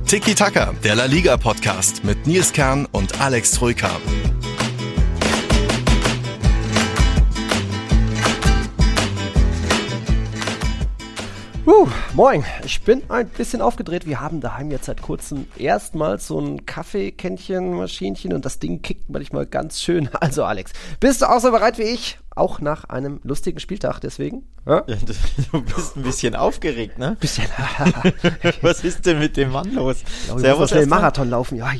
Tiki Taka, der La Liga Podcast mit Nils Kern und Alex Troika. Moin, ich bin ein bisschen aufgedreht. Wir haben daheim jetzt seit kurzem erstmals so ein Kaffeekännchen-Maschinchen und das Ding kickt manchmal ganz schön. Also Alex, bist du auch so bereit wie ich? Auch nach einem lustigen Spieltag deswegen? Ja, du bist ein bisschen aufgeregt, ne? Bisschen. Was ist denn mit dem Mann los? Ich glaube, ich muss schnell Marathon laufen. Ja.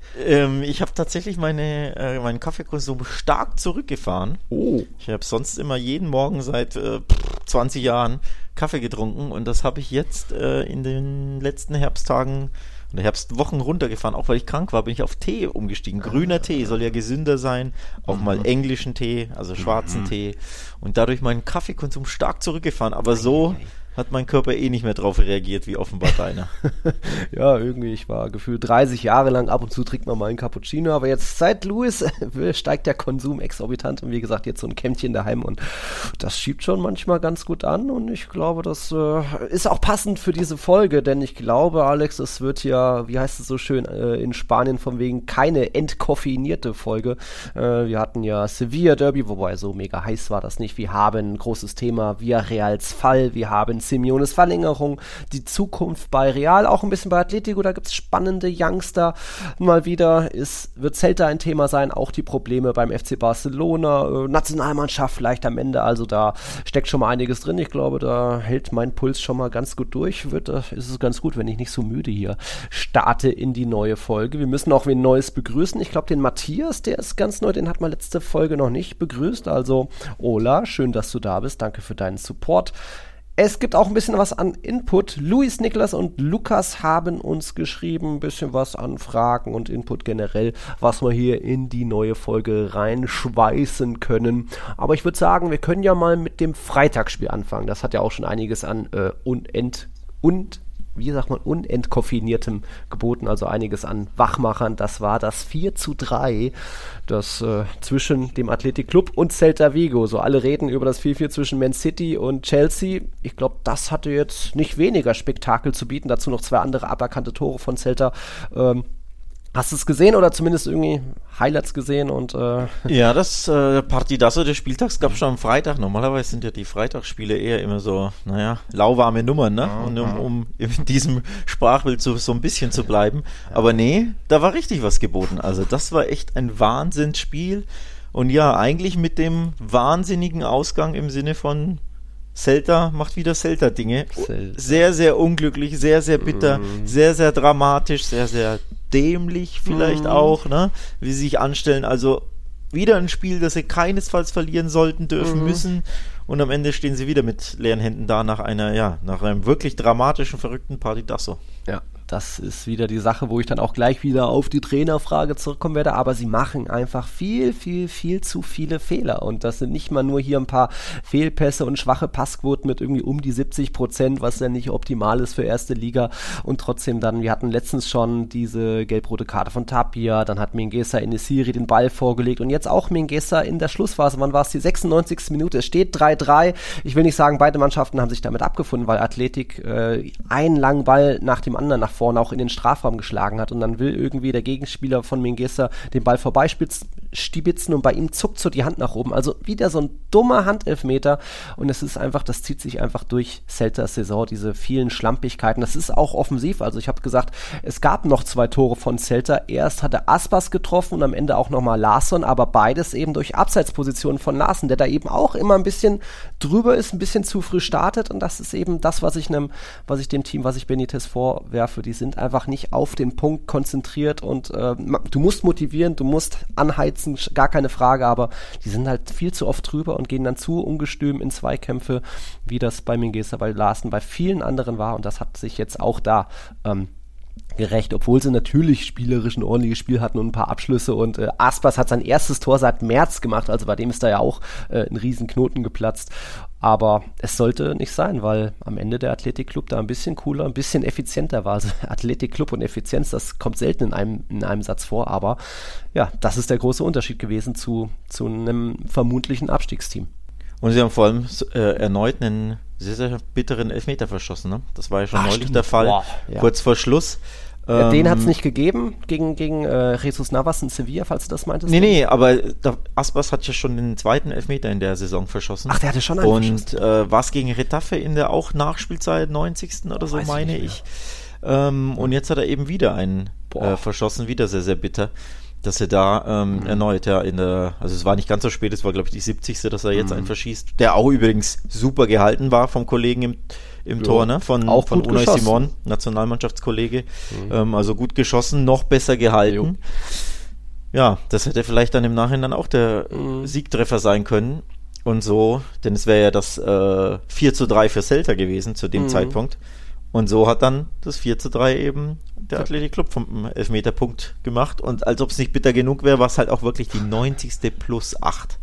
Ich habe tatsächlich meinen Kaffeekonsum stark zurückgefahren. Oh. Ich habe sonst immer jeden Morgen seit 20 Jahren Kaffee getrunken und das habe ich jetzt in den letzten Herbsttagen oder Herbstwochen runtergefahren. Auch weil ich krank war, bin ich auf Tee umgestiegen. Grüner Tee soll ja gesünder sein. Auch mal englischen Tee, also schwarzen Tee. Und dadurch meinen Kaffeekonsum stark zurückgefahren. Aber so hat mein Körper nicht mehr drauf reagiert, wie offenbar deiner. Ja, irgendwie, ich war gefühlt 30 Jahre lang, ab und zu trinkt man mal einen Cappuccino, aber jetzt seit Lewis steigt der Konsum exorbitant und wie gesagt, jetzt so ein Kämmchen daheim und das schiebt schon manchmal ganz gut an und ich glaube, das ist auch passend für diese Folge, denn ich glaube, Alex, es wird ja, wie heißt es so schön in Spanien von wegen keine entkoffeinierte Folge. Wir hatten ja Sevilla Derby, wobei so mega heiß war das nicht. Wir haben ein großes Thema Villarreals Fall, wir haben Simeones Verlängerung, die Zukunft bei Real, auch ein bisschen bei Atletico, da gibt es spannende Youngster. Mal wieder wird Celta ein Thema sein, auch die Probleme beim FC Barcelona, Nationalmannschaft vielleicht am Ende, also da steckt schon mal einiges drin. Ich glaube, da hält mein Puls schon mal ganz gut durch. Ist es ganz gut, wenn ich nicht so müde hier starte in die neue Folge. Wir müssen auch wen Neues begrüßen. Ich glaube, den Matthias, der ist ganz neu, den hat man letzte Folge noch nicht begrüßt. Also, Ola, schön, dass du da bist. Danke für deinen Support. Es gibt auch ein bisschen was an Input. Luis, Niklas und Lukas haben uns geschrieben, ein bisschen was an Fragen und Input generell, was wir hier in die neue Folge reinschweißen können. Aber ich würde sagen, wir können ja mal mit dem Freitagsspiel anfangen. Das hat ja auch schon einiges an unentkoffiniertem geboten, also einiges an Wachmachern. Das war das 4:3, das zwischen dem Athletic Club und Celta Vigo. So alle reden über das 4:4 zwischen Man City und Chelsea. Ich glaube, das hatte jetzt nicht weniger Spektakel zu bieten. Dazu noch zwei andere aberkannte Tore von Celta. Hast du es gesehen oder zumindest irgendwie Highlights gesehen? Und ja, das Partidazo des Spieltags gab es schon am Freitag. Normalerweise sind ja die Freitagsspiele eher immer so, lauwarme Nummern, ne? Und um in diesem Sprachbild so ein bisschen zu bleiben. Ja. Aber nee, da war richtig was geboten. Also das war echt ein Wahnsinnsspiel. Und ja, eigentlich mit dem wahnsinnigen Ausgang im Sinne von Celta macht wieder Celta-Dinge. Sehr, sehr unglücklich, sehr, sehr bitter, sehr, sehr dramatisch, sehr, sehr dämlich vielleicht auch, ne? Wie sie sich anstellen. Also wieder ein Spiel, das sie keinesfalls verlieren sollten, dürfen, müssen. Und am Ende stehen sie wieder mit leeren Händen da nach einem wirklich dramatischen, verrückten Partidazo. Ja, das ist wieder die Sache, wo ich dann auch gleich wieder auf die Trainerfrage zurückkommen werde, aber sie machen einfach viel, viel, viel zu viele Fehler und das sind nicht mal nur hier ein paar Fehlpässe und schwache Passquoten mit irgendwie um die 70%, was ja nicht optimal ist für erste Liga und trotzdem dann, wir hatten letztens schon diese gelb-rote Karte von Tapia, dann hat Mingueza Enesiri den Ball vorgelegt und jetzt auch Mingueza in der Schlussphase, wann war es, die 96. Minute, es steht 3:3, ich will nicht sagen, beide Mannschaften haben sich damit abgefunden, weil Athletic einen langen Ball nach dem anderen nach vorne auch in den Strafraum geschlagen hat und dann will irgendwie der Gegenspieler von Mingueza den Ball vorbeistibitzen und bei ihm zuckt so die Hand nach oben. Also wieder so ein dummer Handelfmeter und es ist einfach, das zieht sich einfach durch Celtas Saison, diese vielen Schlampigkeiten. Das ist auch offensiv, also ich habe gesagt, es gab noch 2 Tore von Celta. Erst hatte Aspas getroffen und am Ende auch nochmal Larsson, aber beides eben durch Abseitspositionen von Larsen, der da eben auch immer ein bisschen drüber ist, ein bisschen zu früh startet und das ist eben das, was ich dem Team, was ich Benitez vorwerfe, die sind einfach nicht auf den Punkt konzentriert und du musst motivieren, du musst anheizen, gar keine Frage, aber die sind halt viel zu oft drüber und gehen dann zu ungestüm in Zweikämpfe, wie das bei Mingueza, bei Larsen, bei vielen anderen war und das hat sich jetzt auch da gerecht, obwohl sie natürlich spielerisch ein ordentliches Spiel hatten und ein paar Abschlüsse und Aspas hat sein erstes Tor seit März gemacht, also bei dem ist da ja auch ein riesen Knoten geplatzt, aber es sollte nicht sein, weil am Ende der Athletic Club da ein bisschen cooler, ein bisschen effizienter war. Also Athletic Club und Effizienz, das kommt selten in einem Satz vor, aber ja, das ist der große Unterschied gewesen zu einem vermutlichen Abstiegsteam. Und sie haben vor allem erneut einen sehr, sehr bitteren Elfmeter verschossen. Ne? Das war ja schon neulich der Fall, kurz vor Schluss. Den hat es nicht gegeben gegen Jesus Navas in Sevilla, falls du das meintest. Nee, aber Aspas hat ja schon den zweiten Elfmeter in der Saison verschossen. Ach, der hatte schon einen verschossen. Und was gegen Retafe in der auch Nachspielzeit 90. oder so, meine ich. Und jetzt hat er eben wieder einen verschossen, wieder sehr, sehr bitter, dass er da erneut also es war nicht ganz so spät, es war glaube ich die 70. dass er jetzt einen verschießt, der auch übrigens super gehalten war vom Kollegen im Tor, ne? Von Unai Simon, Nationalmannschaftskollege. Also gut geschossen, noch besser gehalten. Jo. Ja, das hätte vielleicht dann im Nachhinein auch der Siegtreffer sein können. Und so, denn es wäre ja das 4:3 für Celta gewesen zu dem Zeitpunkt. Und so hat dann das 4:3 eben der Athletic Club vom Elfmeterpunkt gemacht. Und als ob es nicht bitter genug wäre, war es halt auch wirklich die 90. plus 8.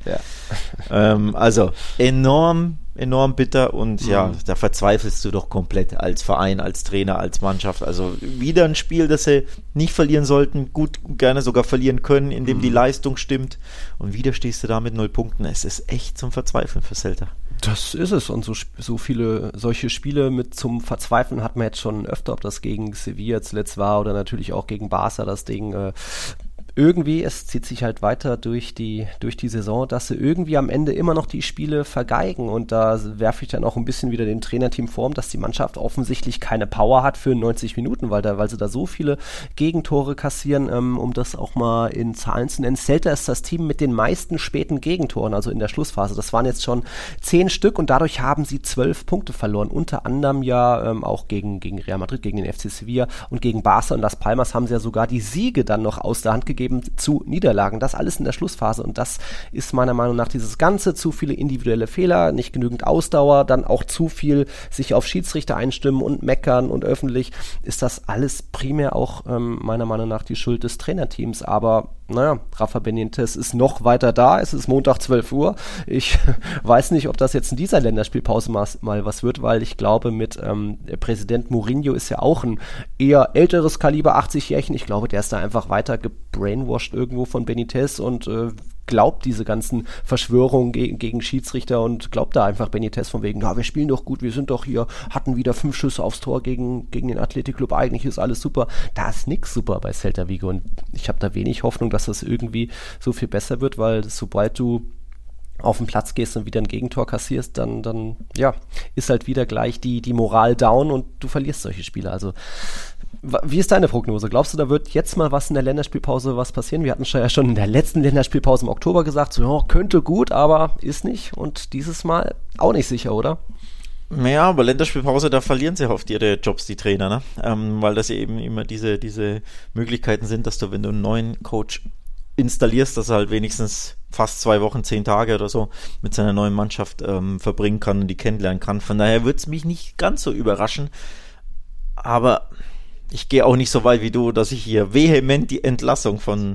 Ja. Also enorm bitter und ja, da verzweifelst du doch komplett als Verein, als Trainer, als Mannschaft. Also wieder ein Spiel, das sie nicht verlieren sollten, gut, gerne sogar verlieren können, indem die Leistung stimmt. Und wieder stehst du da mit 0 Punkten. Es ist echt zum Verzweifeln für Celta. Das ist es und so viele solche Spiele mit zum Verzweifeln hat man jetzt schon öfter, ob das gegen Sevilla zuletzt war oder natürlich auch gegen Barca, das Ding irgendwie, es zieht sich halt weiter durch die Saison, dass sie irgendwie am Ende immer noch die Spiele vergeigen und da werfe ich dann auch ein bisschen wieder dem Trainerteam vor, dass die Mannschaft offensichtlich keine Power hat für 90 Minuten, weil sie da so viele Gegentore kassieren, um das auch mal in Zahlen zu nennen. Celta ist das Team mit den meisten späten Gegentoren, also in der Schlussphase. Das waren jetzt schon 10 Stück und dadurch haben sie 12 Punkte verloren, unter anderem ja auch gegen Real Madrid, gegen den FC Sevilla und gegen Barca und Las Palmas haben sie ja sogar die Siege dann noch aus der Hand gegeben zu Niederlagen. Das alles in der Schlussphase und das ist meiner Meinung nach dieses Ganze, zu viele individuelle Fehler, nicht genügend Ausdauer, dann auch zu viel sich auf Schiedsrichter einstimmen und meckern und öffentlich ist das alles primär auch meiner Meinung nach die Schuld des Trainerteams, aber naja, Rafa Benitez ist noch weiter da, es ist Montag 12 Uhr, ich weiß nicht, ob das jetzt in dieser Länderspielpause mal was wird, weil ich glaube mit Präsident Mourinho ist ja auch ein eher älteres Kaliber, 80-Jährchen, ich glaube, der ist da einfach weiter gebrainwashed irgendwo von Benitez und glaubt diese ganzen Verschwörungen gegen Schiedsrichter und glaubt da einfach Benitez von wegen, ja, wir spielen doch gut, wir sind doch hier, hatten wieder 5 Schüsse aufs Tor gegen den Athletic Club, eigentlich ist alles super. Da ist nichts super bei Celta Vigo und ich habe da wenig Hoffnung, dass das irgendwie so viel besser wird, weil sobald du auf den Platz gehst und wieder ein Gegentor kassierst, dann ja, ist halt wieder gleich die Moral down und du verlierst solche Spiele. Also wie ist deine Prognose? Glaubst du, da wird jetzt mal was in der Länderspielpause was passieren? Wir hatten ja schon in der letzten Länderspielpause im Oktober gesagt, so ja, könnte gut, aber ist nicht. Und dieses Mal auch nicht sicher, oder? Ja, aber Länderspielpause, da verlieren sie oft ihre Jobs, die Trainer, ne? Weil das eben immer diese Möglichkeiten sind, dass du, wenn du einen neuen Coach installierst, dass er halt wenigstens fast 2 Wochen, 10 Tage oder so mit seiner neuen Mannschaft verbringen kann und die kennenlernen kann. Von daher würde es mich nicht ganz so überraschen, aber ich gehe auch nicht so weit wie du, dass ich hier vehement die Entlassung vom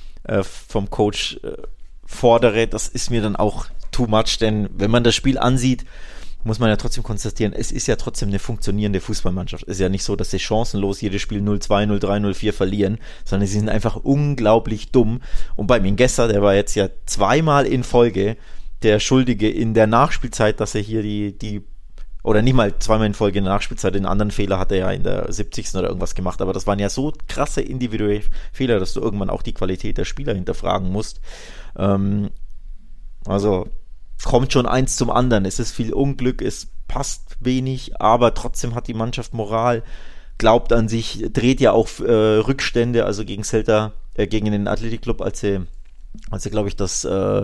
Coach fordere. Das ist mir dann auch too much, denn wenn man das Spiel ansieht, muss man ja trotzdem konstatieren, es ist ja trotzdem eine funktionierende Fußballmannschaft. Es ist ja nicht so, dass sie chancenlos jedes Spiel 0-2, 0-3, 0-4 verlieren, sondern sie sind einfach unglaublich dumm. Und bei Mingueza, der war jetzt ja 2-mal in Folge der Schuldige in der Nachspielzeit, dass er hier oder nicht mal 2-mal in Folge in der Nachspielzeit, den anderen Fehler hat er ja in der 70. oder irgendwas gemacht, aber das waren ja so krasse individuelle Fehler, dass du irgendwann auch die Qualität der Spieler hinterfragen musst. Also kommt schon eins zum anderen, es ist viel Unglück, es passt wenig, aber trotzdem hat die Mannschaft Moral, glaubt an sich, dreht ja auch Rückstände, also gegen Celta, gegen den Athletic Club, als sie glaube ich das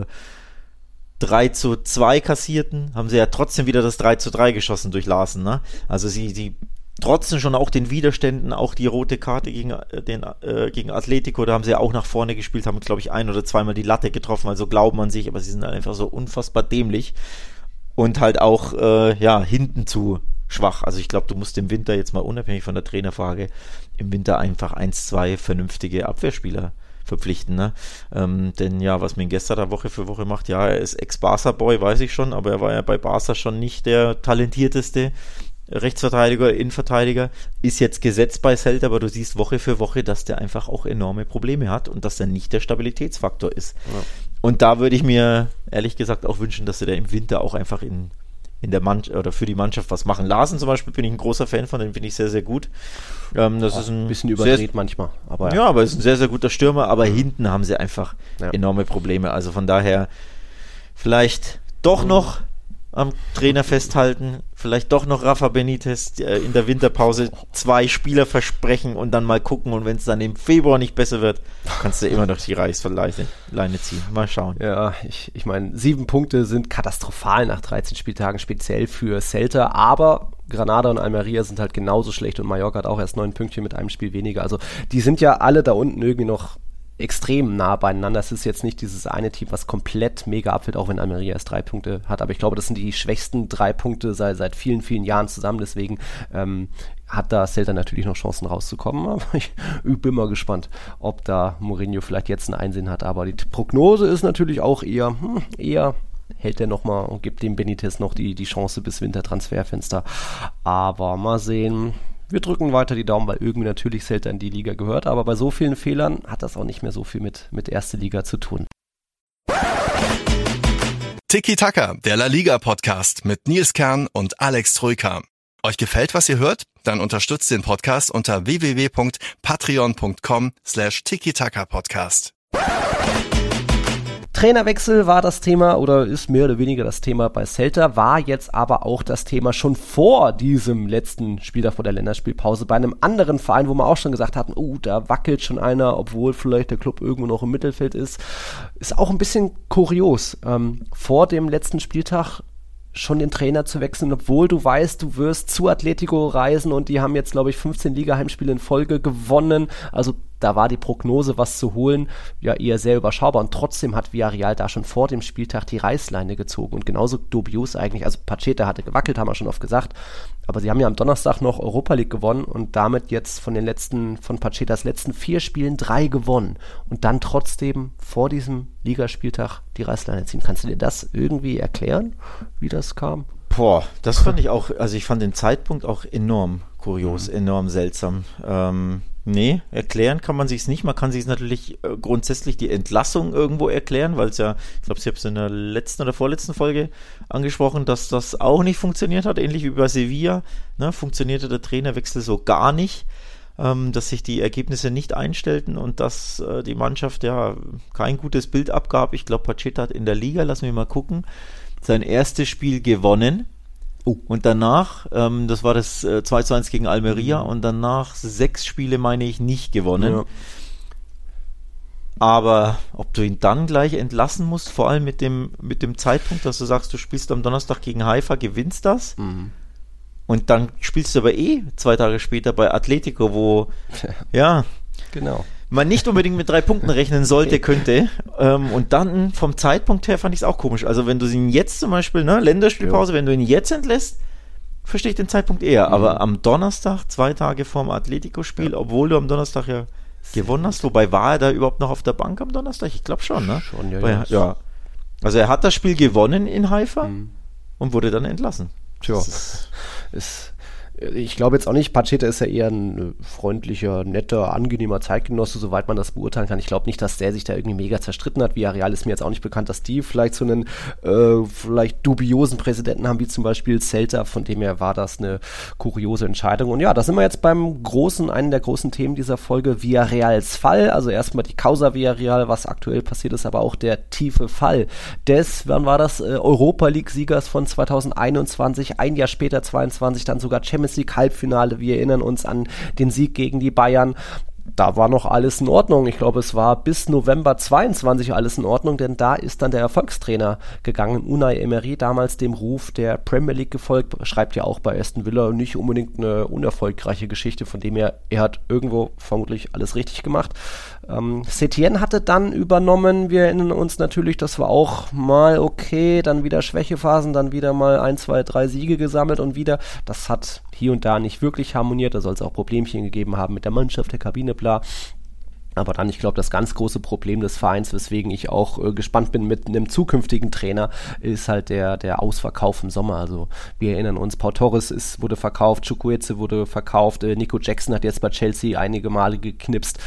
3:2 kassierten, haben sie ja trotzdem wieder das 3:3 geschossen durch Larsen, ne? Also sie trotzen schon auch den Widerständen, auch die rote Karte gegen Atletico, da haben sie ja auch nach vorne gespielt, haben glaube ich 1- oder 2-mal die Latte getroffen, also glauben an sich, aber sie sind einfach so unfassbar dämlich und halt auch hinten zu schwach. Also ich glaube, du musst im Winter jetzt mal unabhängig von der Trainerfrage im Winter einfach 1-2 vernünftige Abwehrspieler verpflichten, ne? Denn ja, was Mingueza da Woche für Woche macht, ja, er ist Ex-Barca-Boy, weiß ich schon, aber er war ja bei Barca schon nicht der talentierteste Rechtsverteidiger, Innenverteidiger, ist jetzt gesetzt bei Celta, aber du siehst Woche für Woche, dass der einfach auch enorme Probleme hat und dass er nicht der Stabilitätsfaktor ist. Ja. Und da würde ich mir ehrlich gesagt auch wünschen, dass sie da im Winter auch einfach in oder für die Mannschaft was machen. Larsen zum Beispiel bin ich ein großer Fan von, den finde ich sehr, sehr gut. Das ist ein bisschen überdreht manchmal. Aber ja, aber ist ein sehr, sehr guter Stürmer, aber hinten haben sie einfach enorme Probleme. Also von daher vielleicht doch noch am Trainer festhalten, vielleicht doch noch Rafa Benitez in der Winterpause 2 Spieler versprechen und dann mal gucken, und wenn es dann im Februar nicht besser wird, kannst du immer noch die Reißleine ziehen. Mal schauen. Ja, ich meine, 7 Punkte sind katastrophal nach 13 Spieltagen, speziell für Celta, aber Granada und Almeria sind halt genauso schlecht und Mallorca hat auch erst 9 Pünktchen mit einem Spiel weniger. Also die sind ja alle da unten irgendwie noch extrem nah beieinander. Es ist jetzt nicht dieses eine Team, was komplett mega abfällt, auch wenn Almeria erst 3 Punkte hat. Aber ich glaube, das sind die schwächsten 3 Punkte seit vielen, vielen Jahren zusammen. Deswegen hat da Celta natürlich noch Chancen rauszukommen. Aber ich bin mal gespannt, ob da Mourinho vielleicht jetzt ein Einsehen hat. Aber die Prognose ist natürlich auch eher hält er nochmal und gibt dem Benitez noch die Chance bis Wintertransferfenster. Aber mal sehen. Wir drücken weiter die Daumen, weil irgendwie natürlich Celta in die Liga gehört, aber bei so vielen Fehlern hat das auch nicht mehr so viel mit erste Liga zu tun. Tiki Taka, der La Liga Podcast mit Nils Kern und Alex Troika. Euch gefällt, was ihr hört? Dann unterstützt den Podcast unter www.patreon.com/Tiki-Taka-Podcast. Trainerwechsel war das Thema oder ist mehr oder weniger das Thema bei Celta, war jetzt aber auch das Thema schon vor diesem letzten Spieltag vor der Länderspielpause bei einem anderen Verein, wo wir auch schon gesagt hatten, da wackelt schon einer, obwohl vielleicht der Club irgendwo noch im Mittelfeld ist. Ist auch ein bisschen kurios. Vor dem letzten Spieltag schon den Trainer zu wechseln, obwohl du weißt, du wirst zu Atletico reisen und die haben jetzt, glaube ich, 15 Liga-Heimspiele in Folge gewonnen. Also da war die Prognose, was zu holen, ja eher sehr überschaubar. Und trotzdem hat Villarreal da schon vor dem Spieltag die Reißleine gezogen. Und genauso dubios eigentlich. Also Pacheta hatte gewackelt, haben wir schon oft gesagt. Aber sie haben ja am Donnerstag noch Europa League gewonnen und damit jetzt von Pachetas letzten 4 Spielen 3 gewonnen. Und dann trotzdem vor diesem Ligaspieltag die Reißleine ziehen. Kannst du dir das irgendwie erklären, wie das kam? Das fand ich auch, also ich fand den Zeitpunkt auch enorm kurios, enorm seltsam. Nee, erklären kann man sich's nicht. Man kann sich natürlich grundsätzlich die Entlassung irgendwo erklären, weil es ja, ich glaube, Sie haben es in der letzten oder vorletzten Folge angesprochen, dass das auch nicht funktioniert hat, ähnlich wie bei Sevilla, ne, funktionierte der Trainerwechsel so gar nicht, dass sich die Ergebnisse nicht einstellten und dass die Mannschaft ja kein gutes Bild abgab. Ich glaube, Pacheta hat in der Liga, lassen wir mal gucken, sein erstes Spiel gewonnen. Und danach, das war das 2:1 gegen Almeria, und danach 6 Spiele, meine ich, nicht gewonnen. Ja. Aber ob du ihn dann gleich entlassen musst, vor allem mit dem Zeitpunkt, dass du sagst, du spielst am Donnerstag gegen Haifa, gewinnst das, und dann spielst du aber 2 Tage später bei Atletico, wo, genau, man nicht unbedingt mit 3 Punkten rechnen sollte, könnte. Und dann vom Zeitpunkt her fand ich es auch komisch. Also wenn du ihn jetzt zum Beispiel, Länderspielpause, wenn du ihn jetzt entlässt, verstehe ich den Zeitpunkt eher. Aber am Donnerstag, 2 Tage vorm Atletico-Spiel, obwohl du am Donnerstag ja gewonnen hast, wobei war er da überhaupt noch auf der Bank am Donnerstag? Ich glaube schon, ne? Schon, ja. Also er hat das Spiel gewonnen in Haifa und wurde dann entlassen. Tja, ich glaube jetzt auch nicht, Pacheta ist ja eher ein freundlicher, netter, angenehmer Zeitgenosse, soweit man das beurteilen kann. Ich glaube nicht, dass der sich da irgendwie mega zerstritten hat. Villarreal ist mir jetzt auch nicht bekannt, dass die vielleicht so einen vielleicht dubiosen Präsidenten haben, wie zum Beispiel Celta. Von dem her war das eine kuriose Entscheidung. Und ja, da sind wir jetzt einem der großen Themen dieser Folge, Villarreals Fall. Also erstmal die Causa Villarreal, was aktuell passiert ist, aber auch der tiefe Fall des, wann war das, Europa League-Siegers von 2021, ein Jahr später, 22, dann sogar Champions League Halbfinale. Wir erinnern uns an den Sieg gegen die Bayern. Da war noch alles in Ordnung. Ich glaube, es war bis November 22 alles in Ordnung, denn da ist dann der Erfolgstrainer gegangen, Unai Emery, damals dem Ruf der Premier League gefolgt, schreibt ja auch bei Aston Villa, nicht unbedingt eine unerfolgreiche Geschichte, von dem her, er hat irgendwo vermutlich alles richtig gemacht. Setien hatte dann übernommen, wir erinnern uns natürlich, das war auch mal okay, dann wieder Schwächephasen, dann wieder mal 1, 2, 3 Siege gesammelt und wieder, das hat hier und da nicht wirklich harmoniert, da soll es auch Problemchen gegeben haben mit der Mannschaft, der Kabine, bla. Aber dann, ich glaube, das ganz große Problem des Vereins, weswegen ich auch gespannt bin mit einem zukünftigen Trainer, ist halt der Ausverkauf im Sommer. Also wir erinnern uns, Pau Torres wurde verkauft, Chukwueze wurde verkauft, Nico Jackson hat jetzt bei Chelsea einige Male geknipst.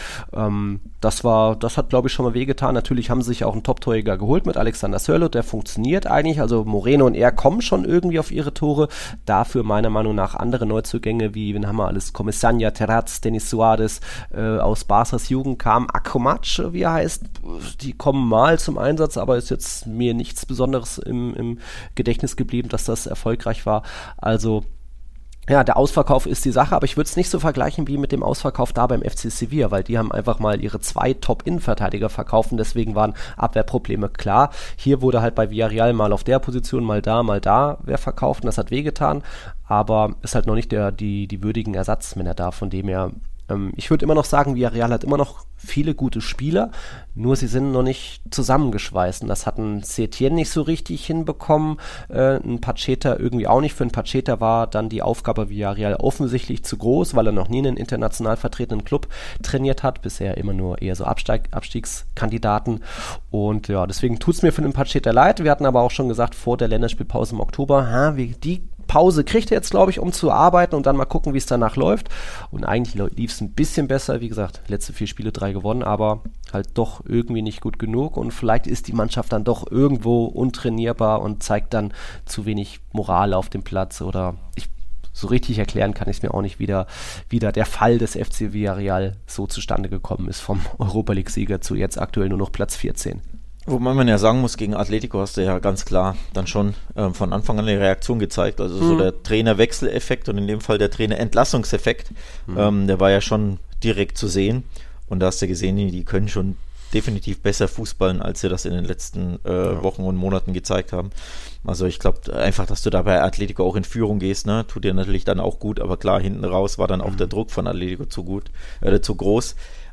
Das hat, glaube ich, schon mal wehgetan. Natürlich haben sie sich auch einen Top-Torjäger geholt mit Alexander Sørloth, der funktioniert eigentlich. Also Moreno und er kommen schon irgendwie auf ihre Tore. Dafür meiner Meinung nach andere Neuzugänge, wie, wen haben wir alles? Comesaña, Terraz, Denis Suarez, aus Barças Jugend kam Akromac, wie er heißt, die kommen mal zum Einsatz, aber ist jetzt mir nichts Besonderes im Gedächtnis geblieben, dass das erfolgreich war. Also ja, der Ausverkauf ist die Sache, aber ich würde es nicht so vergleichen wie mit dem Ausverkauf da beim FC Sevilla, weil die haben einfach mal ihre 2 Top-Innenverteidiger verkauft und deswegen waren Abwehrprobleme klar. Hier wurde halt bei Villarreal mal auf der Position, mal da wer verkauft und das hat wehgetan, aber ist halt noch nicht die würdigen Ersatzmänner da, von dem her. Ich würde immer noch sagen, Villarreal hat immer noch viele gute Spieler, nur sie sind noch nicht zusammengeschweißt. Und das hat ein Setien nicht so richtig hinbekommen, ein Pacheta irgendwie auch nicht. Für einen Pacheta war dann die Aufgabe Villarreal offensichtlich zu groß, weil er noch nie einen international vertretenen Club trainiert hat, bisher immer nur eher so Abstiegskandidaten. Und ja, deswegen tut es mir für den Pacheta leid. Wir hatten aber auch schon gesagt, vor der Länderspielpause im Oktober, die Pause kriegt er jetzt, glaube ich, um zu arbeiten und dann mal gucken, wie es danach läuft. Und eigentlich lief es ein bisschen besser. Wie gesagt, letzte 4 Spiele 3 gewonnen, aber halt doch irgendwie nicht gut genug. Und vielleicht ist die Mannschaft dann doch irgendwo untrainierbar und zeigt dann zu wenig Moral auf dem Platz. Oder so richtig erklären kann ich es mir auch nicht, wie der Fall des FC Villarreal so zustande gekommen ist, vom Europa-League-Sieger zu jetzt aktuell nur noch Platz 14. Wobei man ja sagen muss, gegen Atletico hast du ja ganz klar dann schon von Anfang an eine Reaktion gezeigt. Also so der Trainerwechseleffekt und in dem Fall der Trainerentlassungseffekt, der war ja schon direkt zu sehen. Und da hast du gesehen, die können schon definitiv besser Fußballen, als sie das in den letzten Wochen und Monaten gezeigt haben. Also ich glaube einfach, dass du da bei Atletico auch in Führung gehst, ne, tut dir natürlich dann auch gut, aber klar, hinten raus war dann auch der Druck von Atletico zu groß.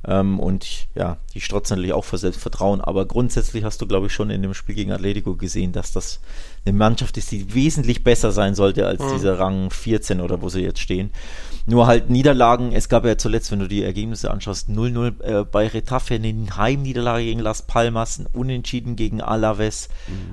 Und ja, die strotzen natürlich auch vor Selbstvertrauen, aber grundsätzlich hast du, glaube ich, schon in dem Spiel gegen Atletico gesehen, dass das eine Mannschaft ist, die wesentlich besser sein sollte als dieser Rang 14 oder wo sie jetzt stehen. Nur halt Niederlagen, es gab ja zuletzt, wenn du die Ergebnisse anschaust, 0-0 bei Retafe, eine Heimniederlage gegen Las Palmas, ein Unentschieden gegen Alaves.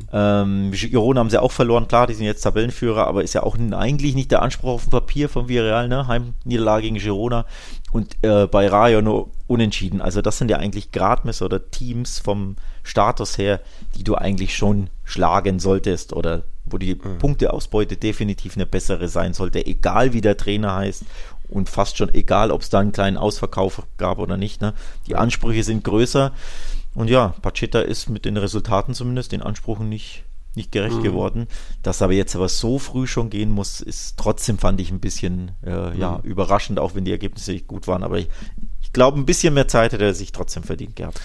Girona haben sie auch verloren, klar, die sind jetzt Tabellenführer, aber ist ja auch eigentlich nicht der Anspruch auf dem Papier von Villarreal, ne? Heimniederlage gegen Girona und bei Rayo nur Unentschieden. Also das sind ja eigentlich Gradmesser oder Teams vom Status her, die du eigentlich schon schlagen solltest oder wo die Punkteausbeute definitiv eine bessere sein sollte, egal wie der Trainer heißt und fast schon egal, ob es da einen kleinen Ausverkauf gab oder nicht. Ne? Die Ansprüche sind größer und ja, Pacheta ist mit den Resultaten zumindest den Ansprüchen nicht gerecht geworden. Dass aber jetzt so früh schon gehen muss, ist trotzdem, fand ich, ein bisschen überraschend, auch wenn die Ergebnisse nicht gut waren. Aber ich glaube, ein bisschen mehr Zeit hätte er sich trotzdem verdient gehabt.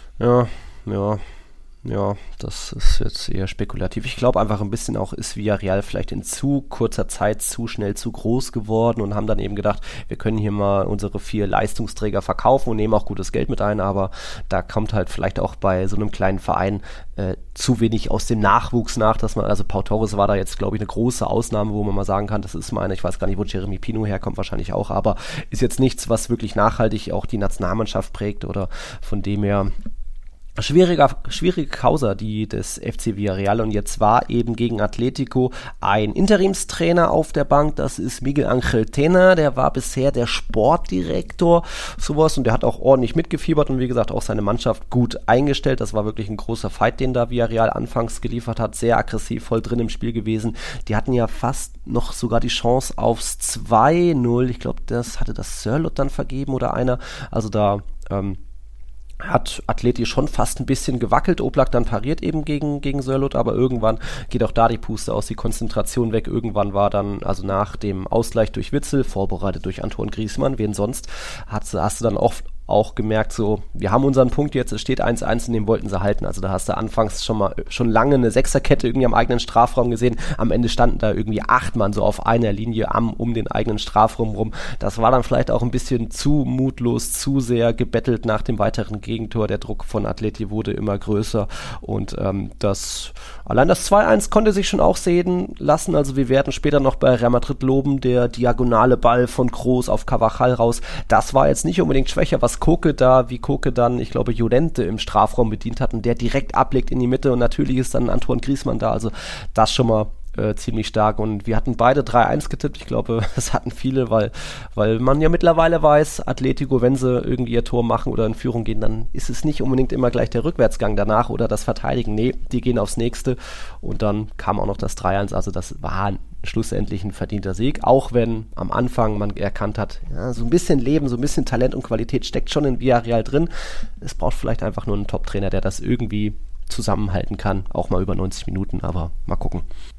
Ja, das ist jetzt eher spekulativ. Ich glaube einfach ein bisschen auch, ist Villarreal vielleicht in zu kurzer Zeit zu schnell zu groß geworden und haben dann eben gedacht, wir können hier mal unsere 4 Leistungsträger verkaufen und nehmen auch gutes Geld mit ein, aber da kommt halt vielleicht auch bei so einem kleinen Verein zu wenig aus dem Nachwuchs nach, dass man, also Pau Torres war da jetzt, glaube ich, eine große Ausnahme, wo man mal sagen kann, das ist mal einer, ich weiß gar nicht, wo Jeremy Pino herkommt, wahrscheinlich auch, aber ist jetzt nichts, was wirklich nachhaltig auch die Nationalmannschaft prägt oder von dem her schwierige Causa, die des FC Villarreal, und jetzt war eben gegen Atletico ein Interimstrainer auf der Bank, das ist Miguel Ángel Tena, der war bisher der Sportdirektor, sowas, und der hat auch ordentlich mitgefiebert und wie gesagt auch seine Mannschaft gut eingestellt, das war wirklich ein großer Fight, den da Villarreal anfangs geliefert hat, sehr aggressiv, voll drin im Spiel gewesen, die hatten ja fast noch sogar die Chance aufs 2-0, ich glaube, das hatte das Sørloth dann vergeben oder einer, also da, hat Atleti schon fast ein bisschen gewackelt. Oblak dann pariert eben gegen Sørloth, aber irgendwann geht auch da die Puste aus, die Konzentration weg. Irgendwann war dann, also nach dem Ausgleich durch Witsel, vorbereitet durch Antoine Griezmann, wen sonst, hast du dann oft auch gemerkt, so, wir haben unseren Punkt jetzt, es steht 1-1 und den wollten sie halten. Also da hast du anfangs schon lange eine Sechserkette irgendwie am eigenen Strafraum gesehen. Am Ende standen da irgendwie 8 Mann so auf einer Linie um den eigenen Strafraum rum. Das war dann vielleicht auch ein bisschen zu mutlos, zu sehr gebettelt nach dem weiteren Gegentor. Der Druck von Atleti wurde immer größer und allein das 2-1 konnte sich schon auch sehen lassen. Also wir werden später noch bei Real Madrid loben, der diagonale Ball von Kroos auf Carvajal raus. Das war jetzt nicht unbedingt schwächer, was wie Koke dann, ich glaube, Llorente im Strafraum bedient hat und der direkt ablegt in die Mitte und natürlich ist dann Antoine Griezmann da, also das schon mal ziemlich stark und wir hatten beide 3-1 getippt, ich glaube, das hatten viele, weil man ja mittlerweile weiß, Atletico, wenn sie irgendwie ihr Tor machen oder in Führung gehen, dann ist es nicht unbedingt immer gleich der Rückwärtsgang danach oder das Verteidigen, nee, die gehen aufs nächste und dann kam auch noch das 3-1, also das war schlussendlich ein verdienter Sieg, auch wenn am Anfang man erkannt hat, ja, so ein bisschen Leben, so ein bisschen Talent und Qualität steckt schon in Villarreal drin, es braucht vielleicht einfach nur einen Top-Trainer, der das irgendwie zusammenhalten kann, auch mal über 90 Minuten, aber mal gucken.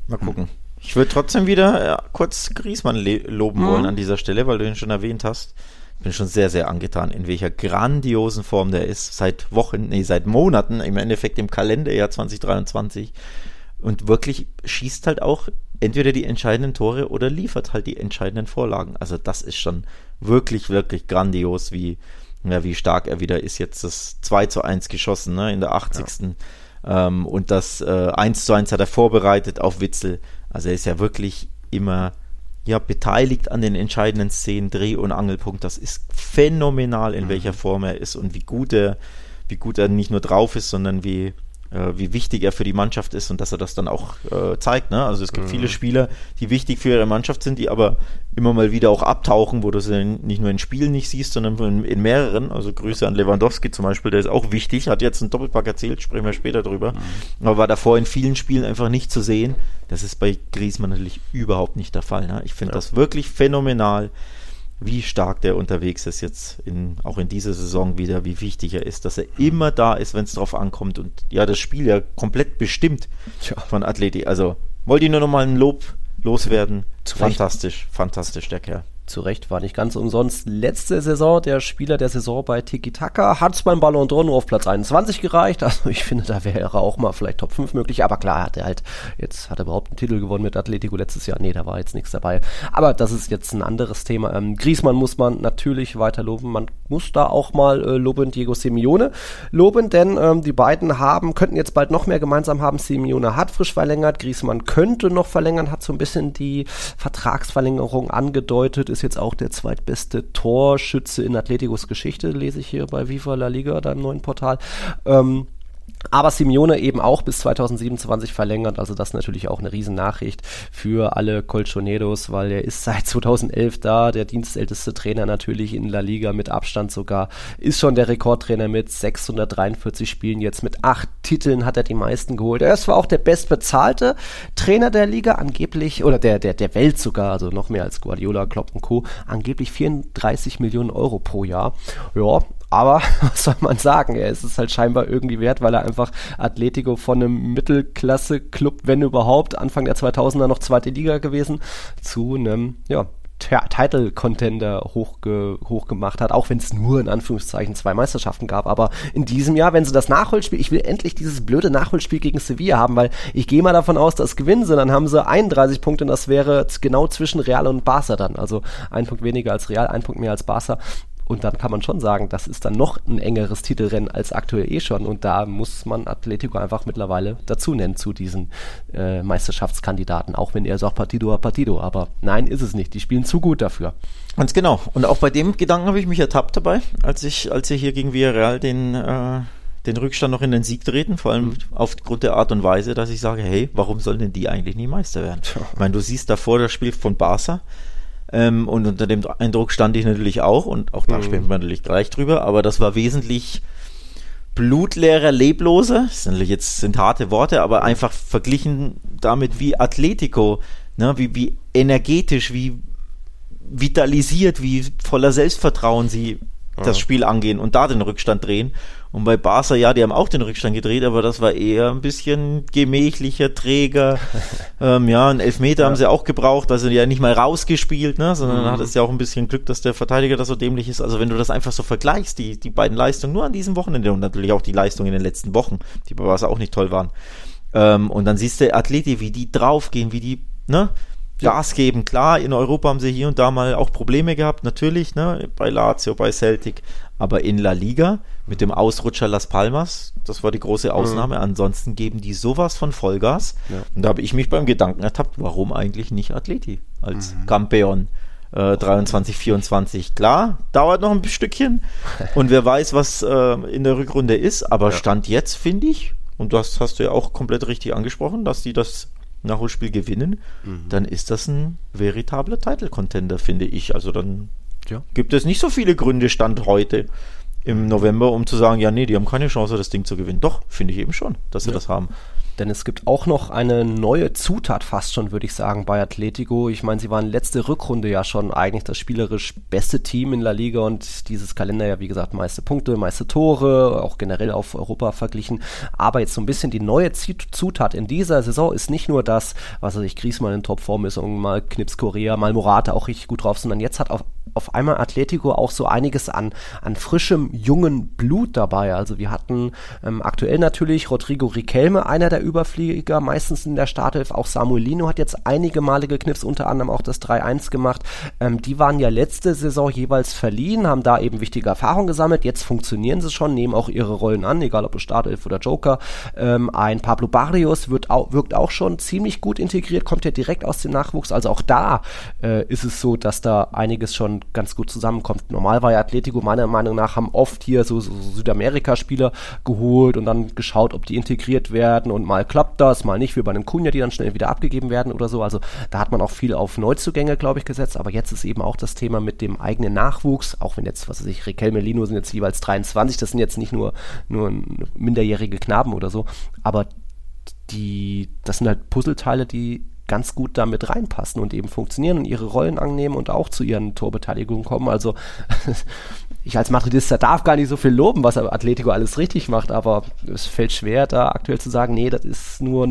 Ich würde trotzdem wieder kurz Griezmann loben wollen an dieser Stelle, weil du ihn schon erwähnt hast. Ich bin schon sehr, sehr angetan, in welcher grandiosen Form der ist. Seit Monaten, im Endeffekt im Kalenderjahr 2023. Und wirklich schießt halt auch entweder die entscheidenden Tore oder liefert halt die entscheidenden Vorlagen. Also das ist schon wirklich, wirklich grandios, wie stark er wieder ist. Jetzt das 2:1 geschossen, ne, in der 80. Ja. Und das 1:1 hat er vorbereitet auf Witsel. Also er ist ja wirklich immer beteiligt an den entscheidenden Szenen, Dreh- und Angelpunkt. Das ist phänomenal, in welcher Form er ist und wie gut er nicht nur drauf ist, sondern wie wichtig er für die Mannschaft ist und dass er das dann auch zeigt. Ne? Also es gibt viele Spieler, die wichtig für ihre Mannschaft sind, die aber immer mal wieder auch abtauchen, wo du sie nicht nur in Spielen nicht siehst, sondern in mehreren. Also Grüße an Lewandowski zum Beispiel, der ist auch wichtig, hat jetzt einen Doppelpack erzielt, sprechen wir später drüber, aber war davor in vielen Spielen einfach nicht zu sehen. Das ist bei Griezmann natürlich überhaupt nicht der Fall. Ne? Ich finde das wirklich phänomenal, wie stark der unterwegs ist jetzt auch in dieser Saison wieder, wie wichtig er ist, dass er immer da ist, wenn es drauf ankommt und das Spiel ja komplett bestimmt von Atleti. Also wollte ich nur nochmal ein Lob loswerden. Fantastisch, der Kerl. Zu Recht, war nicht ganz umsonst. Letzte Saison, der Spieler der Saison bei Tiki Taka, hat es beim Ballon d'Or nur auf Platz 21 gereicht. Also ich finde, da wäre auch mal vielleicht Top 5 möglich. Aber klar, hat er überhaupt einen Titel gewonnen mit Atletico letztes Jahr. Nee, da war jetzt nichts dabei. Aber das ist jetzt ein anderes Thema. Griezmann muss man natürlich weiter loben. Man muss da auch mal loben Diego Simeone loben, denn die beiden könnten jetzt bald noch mehr gemeinsam haben. Simeone hat frisch verlängert, Griezmann könnte noch verlängern, hat so ein bisschen die Vertragsverlängerung angedeutet, ist jetzt auch der zweitbeste Torschütze in Atleticos Geschichte, lese ich hier bei Viva La Liga, da im neuen Portal. Aber Simeone eben auch bis 2027 verlängert, also das natürlich auch eine Riesennachricht für alle Colchoneros, weil er ist seit 2011 da, der dienstälteste Trainer natürlich in La Liga mit Abstand sogar, ist schon der Rekordtrainer mit 643 Spielen, jetzt mit 8 Titeln hat er die meisten geholt. Er ist zwar auch der bestbezahlte Trainer der Liga, angeblich, oder der Welt sogar, also noch mehr als Guardiola, Klopp und Co., angeblich 34 Millionen Euro pro Jahr. Ja, aber was soll man sagen? Er ist es halt scheinbar irgendwie wert, weil er einfach Atletico von einem Mittelklasse-Club, wenn überhaupt, Anfang der 2000er noch zweite Liga gewesen, zu einem, Title-Contender hochgemacht hat, auch wenn es nur in Anführungszeichen 2 Meisterschaften gab. Aber in diesem Jahr, wenn sie das Nachholspiel, ich will endlich dieses blöde Nachholspiel gegen Sevilla haben, weil ich gehe mal davon aus, dass gewinnen sie, dann haben sie 31 Punkte und das wäre genau zwischen Real und Barca dann. Also 1 Punkt weniger als Real, 1 Punkt mehr als Barca. Und dann kann man schon sagen, das ist dann noch ein engeres Titelrennen als aktuell schon. Und da muss man Atletico einfach mittlerweile dazu nennen zu diesen Meisterschaftskandidaten. Auch wenn er sagt Partido a Partido. Aber nein, ist es nicht. Die spielen zu gut dafür. Ganz genau. Und auch bei dem Gedanken habe ich mich ertappt dabei, als sie hier gegen Villarreal den Rückstand noch in den Sieg treten. Vor allem aufgrund der Art und Weise, dass ich sage, hey, warum sollen denn die eigentlich nie Meister werden? Ich meine, du siehst davor das Spiel von Barca. Und unter dem Eindruck stand ich natürlich auch, und auch da sprechen wir natürlich gleich drüber, aber das war wesentlich blutleerer, lebloser. Das sind harte Worte, aber einfach verglichen damit, wie Atletico, ne, wie energetisch, wie vitalisiert, wie voller Selbstvertrauen sie das Spiel angehen und da den Rückstand drehen. Und bei Barca, die haben auch den Rückstand gedreht, aber das war eher ein bisschen gemächlicher, träger. Einen Elfmeter haben sie auch gebraucht, also ja nicht mal rausgespielt, ne, sondern hat es ja auch ein bisschen Glück, dass der Verteidiger da so dämlich ist. Also wenn du das einfach so vergleichst, die beiden Leistungen nur an diesem Wochenende und natürlich auch die Leistungen in den letzten Wochen, die bei Barca auch nicht toll waren. Und dann siehst du Atleti, wie die draufgehen, wie die, ne, Gas geben. Klar, in Europa haben sie hier und da mal auch Probleme gehabt, natürlich, ne, bei Lazio, bei Celtic, aber in La Liga mit dem Ausrutscher Las Palmas, das war die große Ausnahme, ansonsten geben die sowas von Vollgas. Ja. Und da habe ich mich beim Gedanken ertappt, warum eigentlich nicht Atleti als Campeón 23, 24. Klar, dauert noch ein Stückchen und wer weiß, was in der Rückrunde ist, aber Stand jetzt finde ich, und das hast du ja auch komplett richtig angesprochen, dass die das Nachholspiel gewinnen, dann ist das ein veritabler Title-Contender, finde ich. Also dann gibt es nicht so viele Gründe, Stand heute im November, um zu sagen, ja, nee, die haben keine Chance, das Ding zu gewinnen. Doch, finde ich eben schon, dass sie das haben. Denn es gibt auch noch eine neue Zutat fast schon, würde ich sagen, bei Atletico. Ich meine, sie waren letzte Rückrunde ja schon eigentlich das spielerisch beste Team in La Liga und dieses Kalender ja, wie gesagt, meiste Punkte, meiste Tore, auch generell auf Europa verglichen. Aber jetzt so ein bisschen die neue Zutat in dieser Saison ist nicht nur das, was weiß ich, Griezmann in Topform ist und mal Knips Correa, mal Morata auch richtig gut drauf, sondern jetzt hat auf einmal Atletico auch so einiges an frischem, jungen Blut dabei. Also wir hatten aktuell natürlich Rodrigo Riquelme, einer der Überflieger, meistens in der Startelf. Auch Samuel Lino hat jetzt einige Male geknipst, unter anderem auch das 3-1 gemacht. Die waren ja letzte Saison jeweils verliehen, haben da eben wichtige Erfahrungen gesammelt. Jetzt funktionieren sie schon, nehmen auch ihre Rollen an, egal ob Startelf oder Joker. Ein Pablo Barrios wirkt auch schon ziemlich gut integriert, kommt ja direkt aus dem Nachwuchs. Also auch da ist es so, dass da einiges schon ganz gut zusammenkommt. Normal war ja Atletico meiner Meinung nach, haben oft hier so Südamerika-Spieler geholt und dann geschaut, ob die integriert werden und mal klappt das, mal nicht, wie bei einem Cunha, die dann schnell wieder abgegeben werden oder so. Also da hat man auch viel auf Neuzugänge, glaube ich, gesetzt, aber jetzt ist eben auch das Thema mit dem eigenen Nachwuchs, auch wenn jetzt, was weiß ich, Riquelme, Lino sind jetzt jeweils 23, das sind jetzt nicht nur minderjährige Knaben oder so, aber das sind halt Puzzleteile, die ganz gut damit reinpassen und eben funktionieren und ihre Rollen annehmen und auch zu ihren Torbeteiligungen kommen. Also ich als Madridista darf gar nicht so viel loben, was Atletico alles richtig macht, aber es fällt schwer, da aktuell zu sagen, nee, das ist nur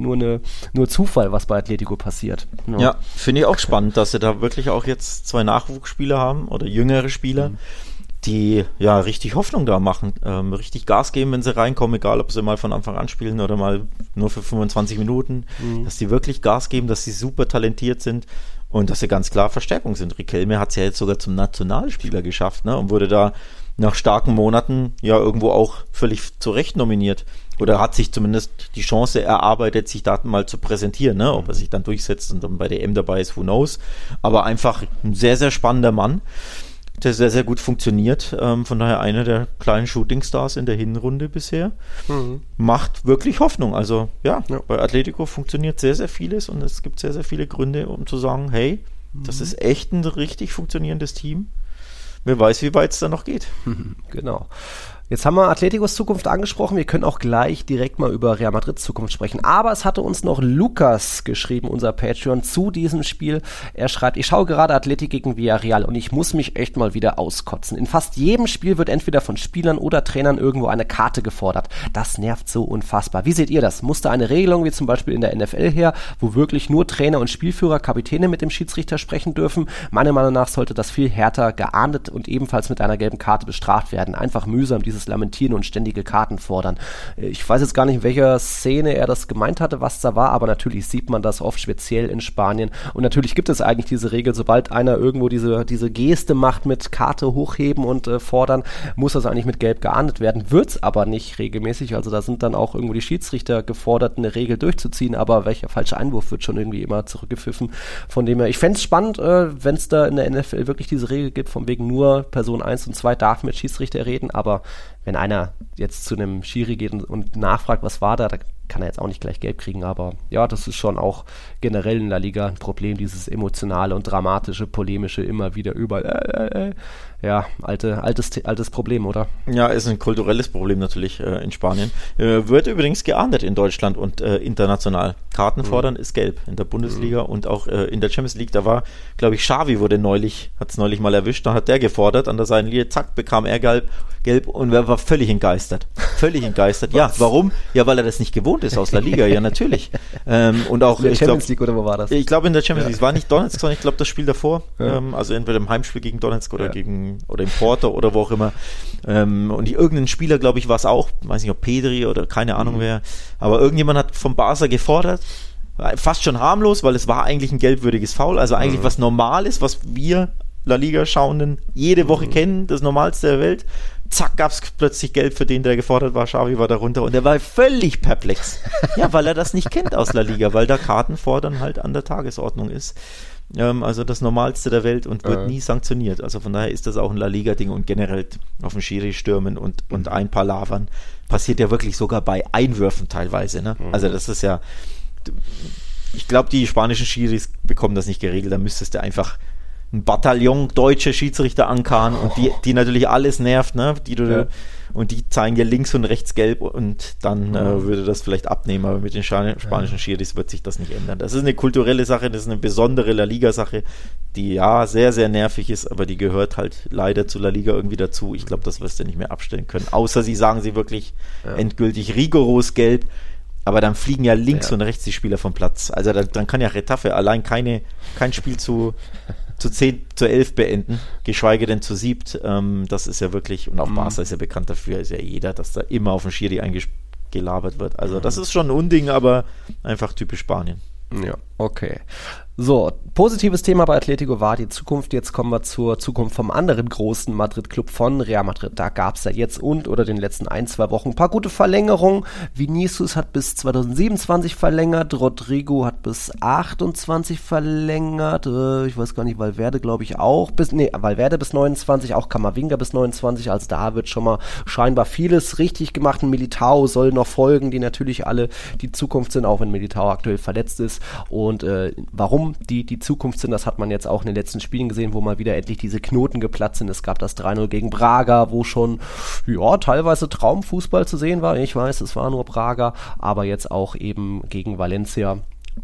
Zufall, was bei Atletico passiert. Ja, finde ich auch spannend, dass sie da wirklich auch jetzt 2 Nachwuchsspieler haben oder jüngere Spieler, die ja richtig Hoffnung da machen, richtig Gas geben, wenn sie reinkommen, egal ob sie mal von Anfang an spielen oder mal nur für 25 Minuten, dass die wirklich Gas geben, dass sie super talentiert sind und dass sie ganz klar Verstärkung sind. Riquelme hat es ja jetzt sogar zum Nationalspieler geschafft, ne, und wurde da nach starken Monaten ja irgendwo auch völlig zu Recht nominiert oder hat sich zumindest die Chance erarbeitet, sich da mal zu präsentieren, ne, ob er sich dann durchsetzt und dann bei der EM dabei ist, who knows, aber einfach ein sehr, sehr spannender Mann, der sehr, sehr gut funktioniert. Von daher einer der kleinen Shootingstars in der Hinrunde bisher. Macht wirklich Hoffnung. Also ja, bei Atletico funktioniert sehr, sehr vieles und es gibt sehr, sehr viele Gründe, um zu sagen, hey, das ist echt ein richtig funktionierendes Team. Wer weiß, wie weit es da noch geht. Genau. Jetzt haben wir Atleticos Zukunft angesprochen. Wir können auch gleich direkt mal über Real Madrids Zukunft sprechen. Aber es hatte uns noch Lukas geschrieben, unser Patreon, zu diesem Spiel. Er schreibt, ich schaue gerade Athletic gegen Villarreal und ich muss mich echt mal wieder auskotzen. In fast jedem Spiel wird entweder von Spielern oder Trainern irgendwo eine Karte gefordert. Das nervt so unfassbar. Wie seht ihr das? Muss da eine Regelung, wie zum Beispiel in der NFL her, wo wirklich nur Trainer und Spielführer, Kapitäne mit dem Schiedsrichter sprechen dürfen? Meiner Meinung nach sollte das viel härter geahndet und ebenfalls mit einer gelben Karte bestraft werden. Einfach mühsam, dieses Lamentieren und ständige Karten fordern. Ich weiß jetzt gar nicht, in welcher Szene er das gemeint hatte, was da war, aber natürlich sieht man das oft, speziell in Spanien. Und natürlich gibt es eigentlich diese Regel, sobald einer irgendwo diese Geste macht mit Karte hochheben und fordern, muss das eigentlich mit Gelb geahndet werden. Wird's aber nicht regelmäßig, also da sind dann auch irgendwo die Schiedsrichter gefordert, eine Regel durchzuziehen, aber welcher falsche Einwurf wird schon irgendwie immer zurückgepfiffen. Von dem her, ich fände es spannend, wenn es da in der NFL wirklich diese Regel gibt, von wegen nur Person 1 und 2 darf mit Schiedsrichter reden, aber wenn einer jetzt zu einem Schiri geht und nachfragt, was war da kann er jetzt auch nicht gleich Gelb kriegen, aber ja, das ist schon auch generell in La Liga ein Problem, dieses emotionale und dramatische, polemische, immer wieder überall, ja, altes Problem, oder? Ja, ist ein kulturelles Problem natürlich in Spanien. Wird übrigens geahndet in Deutschland und international. Karten fordern ist gelb in der Bundesliga und auch in der Champions League. Da war, glaube ich, Xavi hat es neulich mal erwischt, dann hat der gefordert an der Seitenlinie, zack, bekam er gelb und er war völlig entgeistert. Ja, warum? Ja, weil er das nicht gewohnt ist aus La Liga, ja, natürlich. Und auch in der Champions League, oder wo war das? Ich glaube in der Champions League, es war nicht Donetsk, sondern ich glaube das Spiel davor, also entweder im Heimspiel gegen Donetsk oder im Porto oder wo auch immer. Und irgendein Spieler, glaube ich, war es auch, weiß nicht, ob Pedri oder keine Ahnung wer, aber irgendjemand hat vom Barca gefordert, fast schon harmlos, weil es war eigentlich ein gelbwürdiges Foul, also eigentlich was Normales, was wir La Liga-Schauenden jede Woche kennen, das Normalste der Welt. Zack, gab es plötzlich Geld für den, der gefordert war. Xavi war darunter und er war völlig perplex. Ja, weil er das nicht kennt aus La Liga, weil da Karten fordern halt an der Tagesordnung ist. also das Normalste der Welt und wird nie sanktioniert. Also von daher ist das auch ein La Liga-Ding und generell auf dem Schiri stürmen und ein paar Lavern passiert ja wirklich sogar bei Einwürfen teilweise. Ne? Also das ist ja, ich glaube, die spanischen Schiris bekommen das nicht geregelt, da müsstest du einfach ein Bataillon deutsche Schiedsrichter ankarren und die natürlich alles nervt, ne? Und die zeigen dir links und rechts gelb und dann würde das vielleicht abnehmen, aber mit den spanischen Schiris wird sich das nicht ändern. Das ist eine kulturelle Sache, das ist eine besondere La Liga-Sache, die ja sehr, sehr nervig ist, aber die gehört halt leider zu La Liga irgendwie dazu. Ich glaube, das wirst du nicht mehr abstellen können, außer sie sagen sie wirklich endgültig rigoros gelb, aber dann fliegen ja links und rechts die Spieler vom Platz. Also dann kann ja Retafe allein kein Spiel zu 10, zu 11 beenden, geschweige denn zu 7. Das ist ja wirklich, und auch Barca ist ja bekannt dafür, ist ja jeder, dass da immer auf den Schiri eingelabert wird. Also das ist schon ein Unding, aber einfach typisch Spanien. Ja, okay. So, positives Thema bei Atletico war die Zukunft. Jetzt kommen wir zur Zukunft vom anderen großen Madrid-Club von Real Madrid. Da gab es ja jetzt oder den letzten 1-2 Wochen ein paar gute Verlängerungen. Vinicius hat bis 2027 verlängert, Rodrigo hat bis 28 verlängert, ich weiß gar nicht, Valverde glaube ich auch, Valverde bis 29, auch Camavinga bis 29, also da wird schon mal scheinbar vieles richtig gemacht. Ein Militao soll noch folgen, die natürlich alle die Zukunft sind, auch wenn Militao aktuell verletzt ist. Und warum die Zukunft sind, das hat man jetzt auch in den letzten Spielen gesehen, wo mal wieder endlich diese Knoten geplatzt sind. Es gab das 3-0 gegen Braga, wo schon teilweise Traumfußball zu sehen war. Ich weiß, es war nur Braga, aber jetzt auch eben gegen Valencia.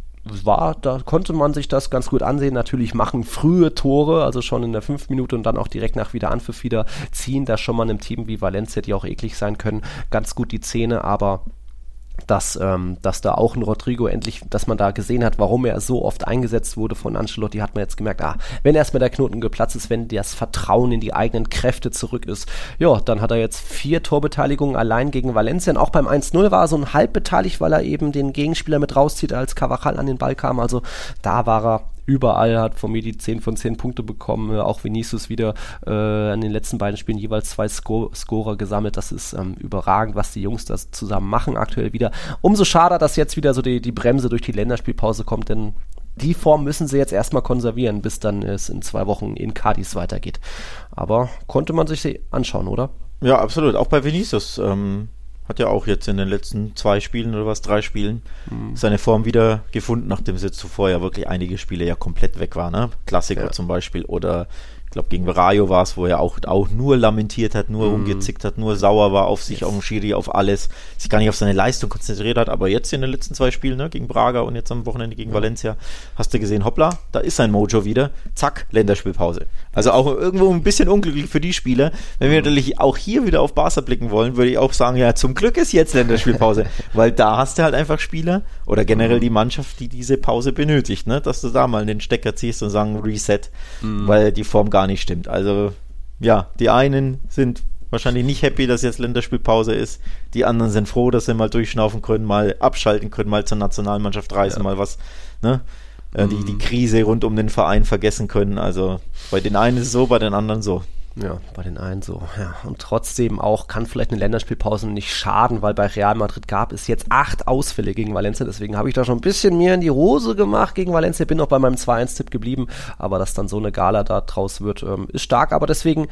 Da konnte man sich das ganz gut ansehen. Natürlich machen frühe Tore, also schon in der 5 Minute und dann auch direkt nach Wiederanpfiff wieder, ziehen da schon mal einem Team wie Valencia, die auch eklig sein können, ganz gut die Zähne, aber dass da auch ein Rodrigo endlich, dass man da gesehen hat, warum er so oft eingesetzt wurde von Ancelotti, hat man jetzt gemerkt, wenn erstmal der Knoten geplatzt ist, wenn das Vertrauen in die eigenen Kräfte zurück ist, dann hat er jetzt 4 Torbeteiligungen allein gegen Valencia und auch beim 1-0 war er so ein halb beteiligt, weil er eben den Gegenspieler mit rauszieht, als Carvajal an den Ball kam, also da war er überall, hat von mir die 10 von 10 Punkte bekommen, auch Vinicius wieder an den letzten beiden Spielen jeweils 2 Scorer gesammelt, das ist überragend, was die Jungs da zusammen machen aktuell wieder. Umso schade, dass jetzt wieder so die Bremse durch die Länderspielpause kommt, denn die Form müssen sie jetzt erstmal konservieren, bis dann es in 2 Wochen in Cádiz weitergeht. Aber konnte man sich anschauen, oder? Ja, absolut, auch bei Vinicius, hat ja auch jetzt in den letzten 2 Spielen oder 3 Spielen seine Form wieder gefunden, nachdem es jetzt zuvor ja wirklich einige Spiele ja komplett weg war, ne? Klassiker zum Beispiel oder ich glaube gegen Rayo war es, wo er auch nur lamentiert hat, nur rumgezickt hat, nur sauer war auf sich, auf den Schiri, auf alles, sich gar nicht auf seine Leistung konzentriert hat, aber jetzt in den letzten 2 Spielen, ne, gegen Braga und jetzt am Wochenende gegen Valencia, hast du gesehen, hoppla, da ist sein Mojo wieder, zack, Länderspielpause. Also auch irgendwo ein bisschen unglücklich für die Spieler. Wenn wir natürlich auch hier wieder auf Barca blicken wollen, würde ich auch sagen, ja, zum Glück ist jetzt Länderspielpause, weil da hast du halt einfach Spieler oder generell die Mannschaft, die diese Pause benötigt, ne, dass du da mal den Stecker ziehst und sagen Reset, weil die Form gar nicht stimmt. Also ja, die einen sind wahrscheinlich nicht happy, dass jetzt Länderspielpause ist. Die anderen sind froh, dass sie mal durchschnaufen können, mal abschalten können, mal zur Nationalmannschaft reisen, mal was, ne? Die Krise rund um den Verein vergessen können. Also bei den einen ist es so, bei den anderen so. Ja, bei den einen so. Ja. Und trotzdem auch kann vielleicht eine Länderspielpause nicht schaden, weil bei Real Madrid gab es jetzt 8 Ausfälle gegen Valencia. Deswegen habe ich da schon ein bisschen mir in die Hose gemacht gegen Valencia. Bin noch bei meinem 2-1-Tipp geblieben. Aber dass dann so eine Gala da draus wird, ist stark. Aber deswegen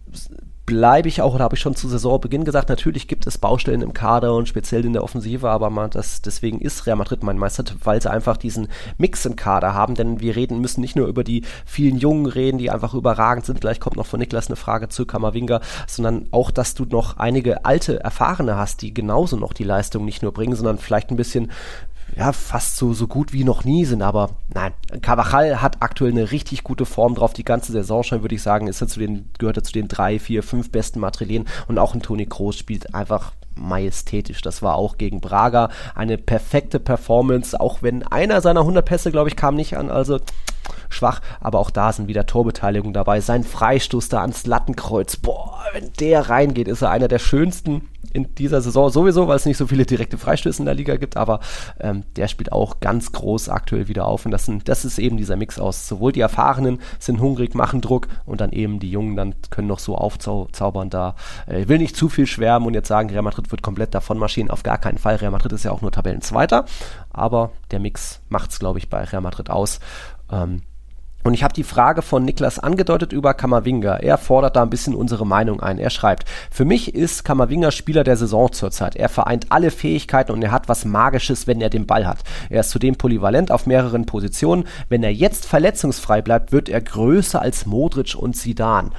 bleibe ich auch, oder habe ich schon zu Saisonbeginn gesagt, natürlich gibt es Baustellen im Kader und speziell in der Offensive, aber deswegen ist Real Madrid mein Meistertipp, weil sie einfach diesen Mix im Kader haben, denn wir müssen nicht nur über die vielen Jungen reden, die einfach überragend sind, gleich kommt noch von Niklas eine Frage zu Camavinga, sondern auch, dass du noch einige alte, erfahrene hast, die genauso noch die Leistung nicht nur bringen, sondern vielleicht ein bisschen fast so gut wie noch nie sind, aber nein, Carvajal hat aktuell eine richtig gute Form drauf, die ganze Saison schon, würde ich sagen, gehört er zu den 3, 4, 5 besten Madrilenen und auch ein Toni Kroos spielt einfach majestätisch, das war auch gegen Braga eine perfekte Performance, auch wenn einer seiner 100 Pässe, glaube ich, kam nicht an, also schwach, aber auch da sind wieder Torbeteiligungen dabei, sein Freistoß da ans Lattenkreuz, wenn der reingeht, ist er einer der schönsten in dieser Saison sowieso, weil es nicht so viele direkte Freistöße in der Liga gibt, aber der spielt auch ganz groß aktuell wieder auf und das ist eben dieser Mix aus, sowohl die Erfahrenen sind hungrig, machen Druck und dann eben die Jungen dann können noch so aufzaubern da. Ich will nicht zu viel schwärmen und jetzt sagen, Real Madrid wird komplett davon marschieren, auf gar keinen Fall, Real Madrid ist ja auch nur Tabellenzweiter, aber der Mix macht es, glaube ich, bei Real Madrid aus. Und ich habe die Frage von Niklas angedeutet über Camavinga. Er fordert da ein bisschen unsere Meinung ein. Er schreibt, für mich ist Camavinga Spieler der Saison zurzeit. Er vereint alle Fähigkeiten und er hat was Magisches, wenn er den Ball hat. Er ist zudem polyvalent auf mehreren Positionen. Wenn er jetzt verletzungsfrei bleibt, wird er größer als Modric und Zidane.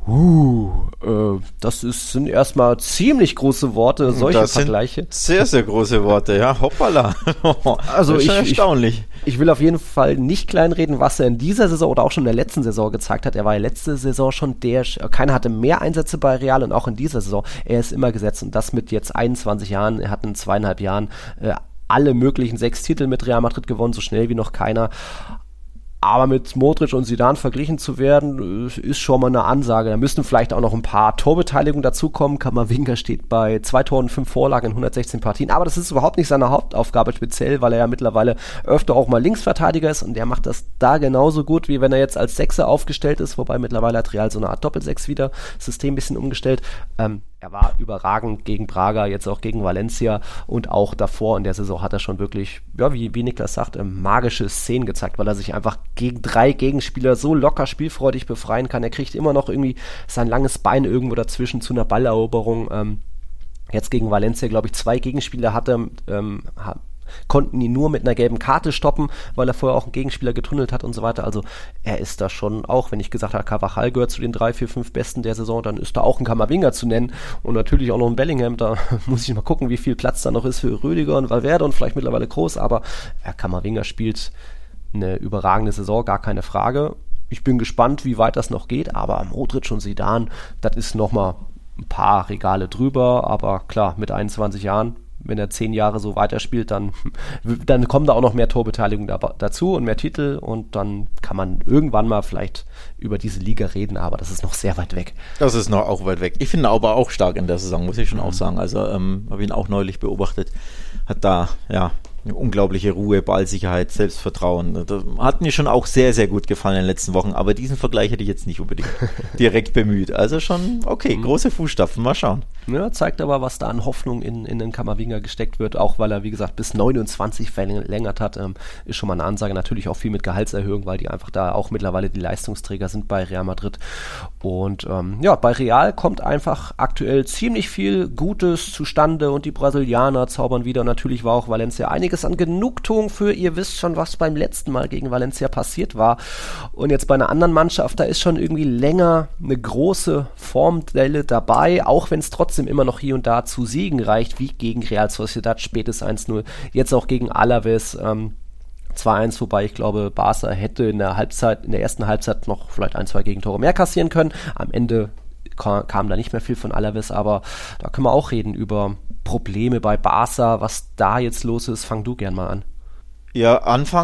Das sind erstmal ziemlich große Worte, solche das Vergleiche. Sind sehr, sehr große Worte, ja, hoppala. Also das ist schon erstaunlich. Ich will auf jeden Fall nicht kleinreden, was er in dieser Saison oder auch schon in der letzten Saison gezeigt hat. Er war ja letzte Saison schon keiner hatte mehr Einsätze bei Real und auch in dieser Saison. Er ist immer gesetzt und das mit jetzt 21 Jahren. Er hat in 2,5 Jahren alle möglichen 6 Titel mit Real Madrid gewonnen, so schnell wie noch keiner. Aber mit Modric und Zidane verglichen zu werden, ist schon mal eine Ansage. Da müssten vielleicht auch noch ein paar Torbeteiligungen dazukommen. Camavinga steht bei 2 Toren, 5 Vorlagen in 116 Partien. Aber das ist überhaupt nicht seine Hauptaufgabe speziell, weil er ja mittlerweile öfter auch mal Linksverteidiger ist und der macht das da genauso gut, wie wenn er jetzt als Sechser aufgestellt ist. Wobei mittlerweile hat Real so eine Art Doppelsechs wieder. System ein bisschen umgestellt. Er war überragend gegen Braga, jetzt auch gegen Valencia und auch davor in der Saison hat er schon wirklich, ja, wie Niklas sagt, magische Szenen gezeigt, weil er sich einfach gegen 3 Gegenspieler so locker spielfreudig befreien kann. Er kriegt immer noch irgendwie sein langes Bein irgendwo dazwischen zu einer Balleroberung. Jetzt gegen Valencia, glaube ich, 2 Gegenspieler hatte, konnten ihn nur mit einer gelben Karte stoppen, weil er vorher auch einen Gegenspieler getunnelt hat und so weiter. Also er ist da schon auch, wenn ich gesagt habe, Carvajal gehört zu den 3, 4, 5 Besten der Saison, dann ist da auch ein Camavinga zu nennen und natürlich auch noch ein Bellingham. Da muss ich mal gucken, wie viel Platz da noch ist für Rüdiger und Valverde und vielleicht mittlerweile Kroos, aber Camavinga spielt eine überragende Saison, gar keine Frage. Ich bin gespannt, wie weit das noch geht, aber Modric und Zidane, das ist nochmal ein paar Regale drüber, aber klar, mit 21 Jahren, wenn er 10 Jahre so weiterspielt, dann kommen da auch noch mehr Torbeteiligung dazu und mehr Titel und dann kann man irgendwann mal vielleicht über diese Liga reden, aber das ist noch sehr weit weg. Das ist noch auch weit weg. Ich finde aber auch stark in der Saison, muss ich schon auch sagen. Also habe ihn auch neulich beobachtet, hat da ja eine unglaubliche Ruhe, Ballsicherheit, Selbstvertrauen. Das hat mir schon auch sehr, sehr gut gefallen in den letzten Wochen, aber diesen Vergleich hätte ich jetzt nicht unbedingt direkt bemüht. Also schon, okay, große Fußstapfen, mal schauen. Ja, zeigt aber, was da an Hoffnung in den Camavinga gesteckt wird, auch weil er, wie gesagt, bis 29 verlängert hat, ist schon mal eine Ansage. Natürlich auch viel mit Gehaltserhöhung, weil die einfach da auch mittlerweile die Leistungsträger sind bei Real Madrid. Und bei Real kommt einfach aktuell ziemlich viel Gutes zustande und die Brasilianer zaubern wieder. Natürlich war auch Valencia einiges an Genugtuung für, ihr wisst schon, was beim letzten Mal gegen Valencia passiert war. Und jetzt bei einer anderen Mannschaft, da ist schon irgendwie länger eine große Formdelle dabei, auch wenn es trotzdem immer noch hier und da zu Siegen reicht, wie gegen Real Sociedad, spätes 1-0, jetzt auch gegen Alaves 2-1, wobei ich glaube, Barca hätte in der ersten Halbzeit noch vielleicht 1, 2 Gegentore mehr kassieren können. Am Ende kam da nicht mehr viel von Alaves, aber da können wir auch reden über Probleme bei Barca, was da jetzt los ist. Fang du gern mal an. Ja,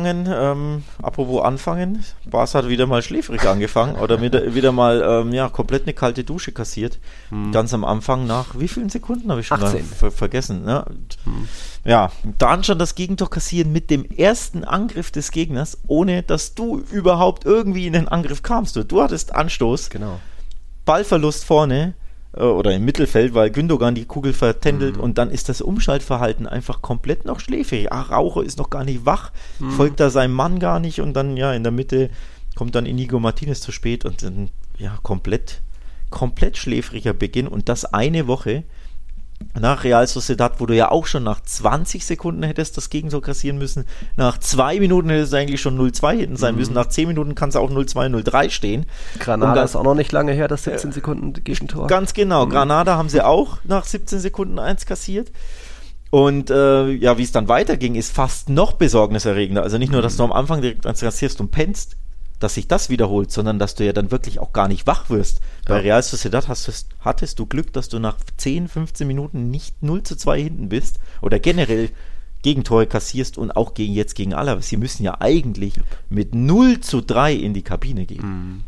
apropos anfangen, Barca hat wieder mal schläfrig angefangen oder wieder mal komplett eine kalte Dusche kassiert. Ganz am Anfang nach wie vielen Sekunden habe ich schon 18. Vergessen. Ne? Ja, dann schon das Gegentor kassieren mit dem ersten Angriff des Gegners, ohne dass du überhaupt irgendwie in den Angriff kamst. Du hattest Anstoß, genau. Ballverlust vorne oder im Mittelfeld, weil Gündogan die Kugel vertändelt und dann ist das Umschaltverhalten einfach komplett noch schläfrig. Araujo ist noch gar nicht wach, folgt da seinem Mann gar nicht und dann in der Mitte kommt dann Inigo Martinez zu spät und dann komplett schläfriger Beginn und das eine Woche nach Real Sociedad, wo du ja auch schon nach 20 Sekunden hättest das Gegentor kassieren müssen, nach 2 Minuten hättest du eigentlich schon 0-2 hinten sein müssen, nach 10 Minuten kann es auch 0-2, 0-3 stehen. Granada ist auch noch nicht lange her, das 17 Sekunden Gegentor. Ganz genau, Granada haben sie auch nach 17 Sekunden 1 kassiert. Und wie es dann weiterging, ist fast noch besorgniserregender. Also nicht nur, dass du am Anfang direkt eins kassierst und pennst, dass sich das wiederholt, sondern dass du ja dann wirklich auch gar nicht wach wirst. Bei Real Sociedad hattest du Glück, dass du nach 10, 15 Minuten nicht 0-2 hinten bist oder generell Gegentore kassierst und auch gegen Alaves. Sie müssen ja eigentlich mit 0-3 in die Kabine gehen.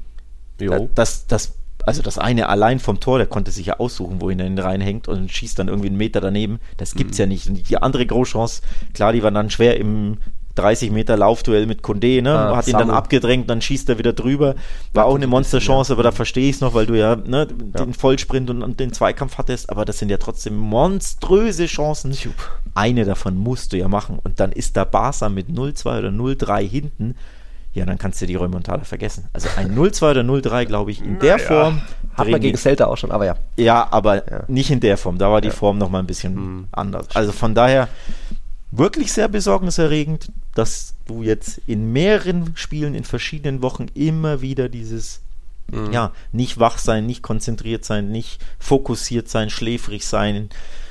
Also das eine allein vom Tor, der konnte sich ja aussuchen, wohin er ihn reinhängt und schießt dann irgendwie einen Meter daneben. Das gibt's ja nicht. Und die andere Großchance, klar, die war dann schwer im 30 Meter Laufduell mit Condé, hat ihn dann abgedrängt, dann schießt er wieder drüber. War auch eine Monsterchance, aber da verstehe ich es noch, weil du den Vollsprint und den Zweikampf hattest, aber das sind ja trotzdem monströse Chancen. Eine davon musst du ja machen und dann ist der Barca mit 0-2 oder 0-3 hinten ja, dann kannst du die Remontada vergessen. Also ein 0-2 oder 0-3, glaube ich, in der Form. Hat man gegen Celta auch schon, aber ja. Ja, aber nicht in der Form. Da war die Form nochmal ein bisschen anders. Also von daher wirklich sehr besorgniserregend, dass du jetzt in mehreren Spielen, in verschiedenen Wochen immer wieder dieses nicht wach sein, nicht konzentriert sein, nicht fokussiert sein, schläfrig sein,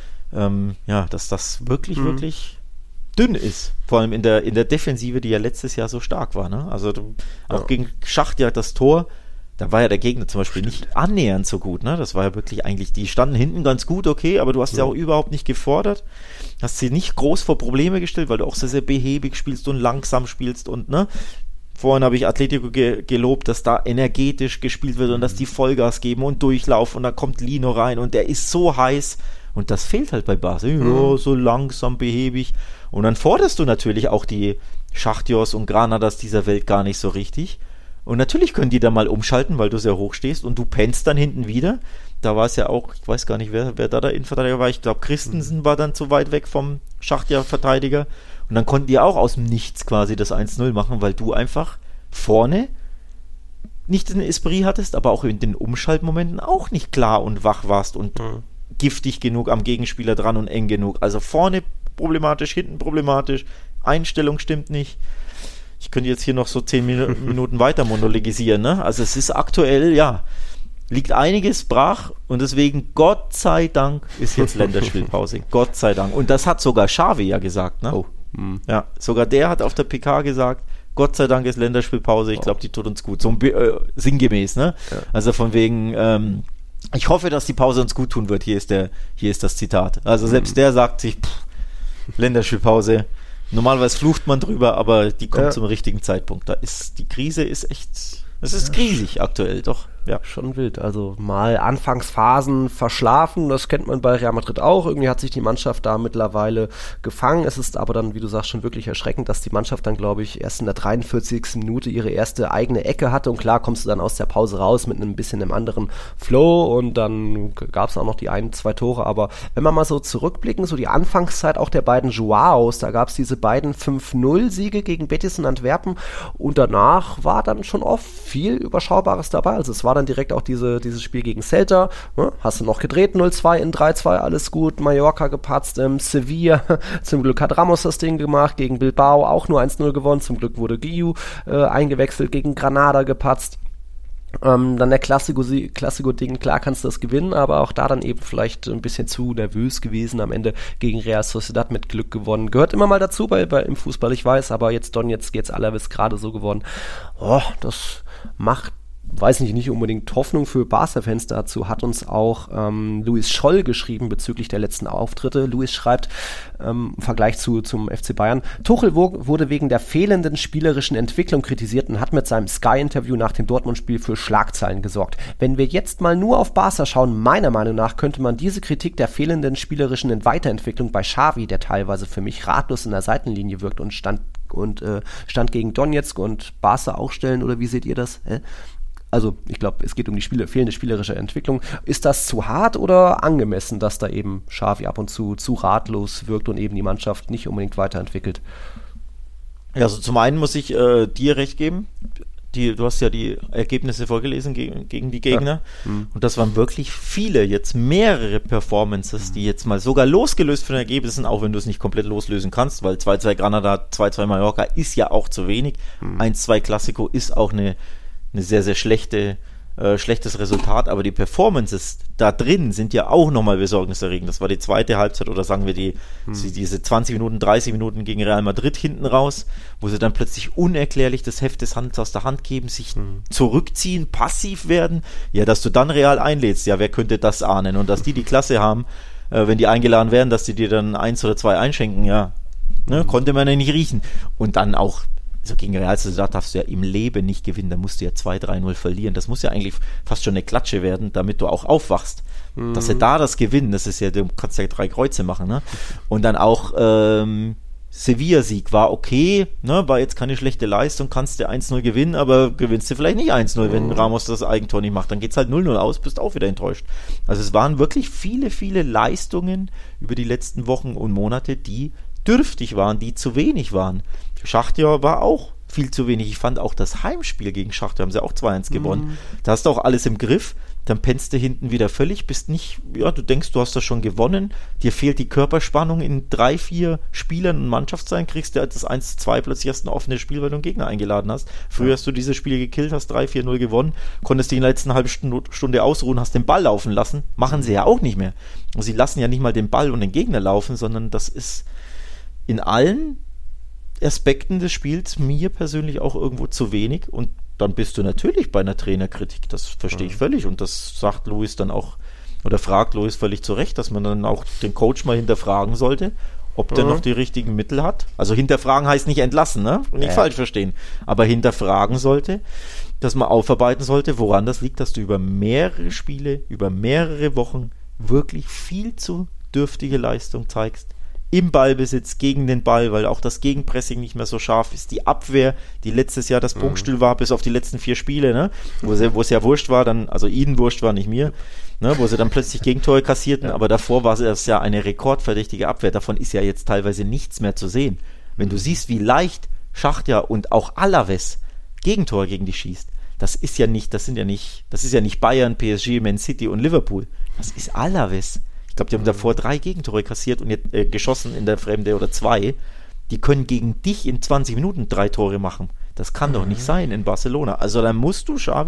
dass das wirklich, wirklich dünn ist. Vor allem in der Defensive, die ja letztes Jahr so stark war. Ne? Also auch gegen Schachtja das Tor, da war ja der Gegner zum Beispiel nicht annähernd so gut. Ne? Das war ja wirklich eigentlich, die standen hinten ganz gut, okay, aber du hast ja auch überhaupt nicht gefordert. Hast sie nicht groß vor Probleme gestellt, weil du auch sehr, sehr behäbig spielst und langsam spielst und vorhin habe ich Atletico gelobt, dass da energetisch gespielt wird und dass die Vollgas geben und durchlaufen und da kommt Lino rein und der ist so heiß und das fehlt halt bei Barca. Ja, so langsam, behäbig. Und dann forderst du natürlich auch die Schachtjors und Granadas dieser Welt gar nicht so richtig. Und natürlich können die da mal umschalten, weil du sehr hoch stehst und du pennst dann hinten wieder. Da war es ja auch, ich weiß gar nicht, wer da der Innenverteidiger war. Ich glaube, Christensen war dann zu weit weg vom Schachtja-Verteidiger. Und dann konnten die auch aus dem Nichts quasi das 1-0 machen, weil du einfach vorne nicht den Esprit hattest, aber auch in den Umschaltmomenten auch nicht klar und wach warst und giftig genug am Gegenspieler dran und eng genug. Also vorne problematisch, hinten problematisch, Einstellung stimmt nicht. Ich könnte jetzt hier noch so 10 Minuten weiter monologisieren, ne? Also es ist aktuell, liegt einiges brach und deswegen, Gott sei Dank, ist jetzt Länderspielpause. Gott sei Dank. Und das hat sogar Xavi ja gesagt, ne? Ja, sogar der hat auf der PK gesagt, Gott sei Dank ist Länderspielpause, ich glaube, die tut uns gut. So sinngemäß, ne? Ja. Also von wegen, ich hoffe, dass die Pause uns gut tun wird. Hier ist das Zitat. Also selbst der sagt sich, Länderspielpause. Normalerweise flucht man drüber, aber die kommt zum richtigen Zeitpunkt. Die Krise ist echt, es ist krisig aktuell, doch. Ja, schon wild. Also mal Anfangsphasen verschlafen, das kennt man bei Real Madrid auch. Irgendwie hat sich die Mannschaft da mittlerweile gefangen. Es ist aber dann, wie du sagst, schon wirklich erschreckend, dass die Mannschaft dann, glaube ich, erst in der 43. Minute ihre erste eigene Ecke hatte. Und klar kommst du dann aus der Pause raus mit ein bisschen einem anderen Flow und dann gab es auch noch die 1-2 Tore. Aber wenn wir mal so zurückblicken, so die Anfangszeit auch der beiden Joaos, da gab es diese beiden 5-0-Siege gegen Betis und Antwerpen und danach war dann schon oft viel Überschaubares dabei. Also es war dann direkt auch dieses Spiel gegen Celta, hast du noch gedreht, 0-2 in 3-2, alles gut, Mallorca gepatzt, Sevilla, zum Glück hat Ramos das Ding gemacht, gegen Bilbao auch nur 1-0 gewonnen, zum Glück wurde Guiu eingewechselt, gegen Granada gepatzt. Dann der Klassiko-Ding, klar kannst du das gewinnen, aber auch da dann eben vielleicht ein bisschen zu nervös gewesen, am Ende gegen Real Sociedad mit Glück gewonnen. Gehört immer mal dazu im Fußball, ich weiß, aber jetzt Donetsk, jetzt Alaves gerade so gewonnen. Das macht, weiß nicht unbedingt Hoffnung für Barca-Fans. Dazu hat uns auch Luis Scholl geschrieben bezüglich der letzten Auftritte. Luis schreibt im Vergleich zum FC Bayern: Tuchel wurde wegen der fehlenden spielerischen Entwicklung kritisiert und hat mit seinem Sky-Interview nach dem Dortmund-Spiel für Schlagzeilen gesorgt. Wenn wir jetzt mal nur auf Barca schauen, meiner Meinung nach könnte man diese Kritik der fehlenden spielerischen Weiterentwicklung bei Xavi, der teilweise für mich ratlos in der Seitenlinie wirkt und stand gegen Donetsk und Barca auch stellen, oder wie seht ihr das? Also ich glaube, es geht um die fehlende spielerische Entwicklung. Ist das zu hart oder angemessen, dass da eben Xavi ab und zu ratlos wirkt und eben die Mannschaft nicht unbedingt weiterentwickelt? Ja, also zum einen muss ich dir recht geben. Du hast ja die Ergebnisse vorgelesen gegen die Gegner. Ja. Und das waren wirklich viele, jetzt mehrere Performances, die jetzt mal sogar losgelöst von den Ergebnissen, auch wenn du es nicht komplett loslösen kannst, weil 2-2 Granada, 2-2 Mallorca ist ja auch zu wenig. 1-2 Klassiko ist auch eine sehr, sehr schlechtes Resultat, aber die Performances da drin sind ja auch nochmal besorgniserregend. Das war die zweite Halbzeit oder sagen wir diese 20 Minuten, 30 Minuten gegen Real Madrid hinten raus, wo sie dann plötzlich unerklärlich das Heft des Handels aus der Hand geben, sich zurückziehen, passiv werden. Ja, dass du dann Real einlädst, ja, wer könnte das ahnen? Und dass die Klasse haben, wenn die eingeladen werden, dass die dir dann 1 oder 2 einschenken, ja, konnte man ja nicht riechen. Und dann auch so gegen Real Sociedad darfst du ja im Leben nicht gewinnen, da musst du ja 2-3-0 verlieren. Das muss ja eigentlich fast schon eine Klatsche werden, damit du auch aufwachst. Dass sie da das gewinnen, das ist ja, du kannst ja 3 Kreuze machen, ne? Und dann auch Sevilla-Sieg war okay, ne? War jetzt keine schlechte Leistung, kannst du 1-0 gewinnen, aber gewinnst du vielleicht nicht 1-0, wenn Ramos das Eigentor nicht macht. Dann geht's halt 0-0 aus, bist auch wieder enttäuscht. Also es waren wirklich viele, viele Leistungen über die letzten Wochen und Monate, die dürftig waren, die zu wenig waren. Schachtja war auch viel zu wenig. Ich fand auch das Heimspiel gegen Schachtar, haben sie auch 2-1 gewonnen. Da hast du auch alles im Griff, dann pennst du hinten wieder völlig, bist nicht, du denkst, du hast das schon gewonnen, dir fehlt die Körperspannung in 3-4 Spielern und Mannschaftszeit, kriegst du das 1-2 plötzlich erst ein offenes Spiel, weil du einen Gegner eingeladen hast. Früher hast du diese Spiele gekillt, hast 3-4-0 gewonnen, konntest dich in der letzten halben Stunde ausruhen, hast den Ball laufen lassen, machen sie ja auch nicht mehr. Und sie lassen ja nicht mal den Ball und den Gegner laufen, sondern das ist in allen Aspekten des Spiels mir persönlich auch irgendwo zu wenig, und dann bist du natürlich bei einer Trainerkritik, das verstehe ich völlig, und das sagt Luis dann auch, oder fragt Luis völlig zu Recht, dass man dann auch den Coach mal hinterfragen sollte, ob der noch die richtigen Mittel hat. Also hinterfragen heißt nicht entlassen, ne? Nicht falsch verstehen, aber hinterfragen sollte, dass man aufarbeiten sollte, woran das liegt, dass du über mehrere Spiele, über mehrere Wochen wirklich viel zu dürftige Leistung zeigst. Im Ballbesitz, gegen den Ball, weil auch das Gegenpressing nicht mehr so scharf ist. Die Abwehr, die letztes Jahr das Prunkstück war, bis auf die letzten 4 Spiele, ne? Wo es ja wurscht war, dann, also ihnen wurscht war, nicht mir, ne? Wo sie dann plötzlich Gegentore kassierten, aber davor war es ja eine rekordverdächtige Abwehr. Davon ist ja jetzt teilweise nichts mehr zu sehen. Wenn du siehst, wie leicht Schachtar und auch Alaves Gegentore gegen dich schießt, das ist ja nicht Bayern, PSG, Man City und Liverpool. Das ist Alaves. Ich glaube, die haben davor 3 Gegentore kassiert und jetzt, geschossen in der Fremde oder 2. Die können gegen dich in 20 Minuten 3 Tore machen. Das kann doch nicht sein in Barcelona. Also dann muss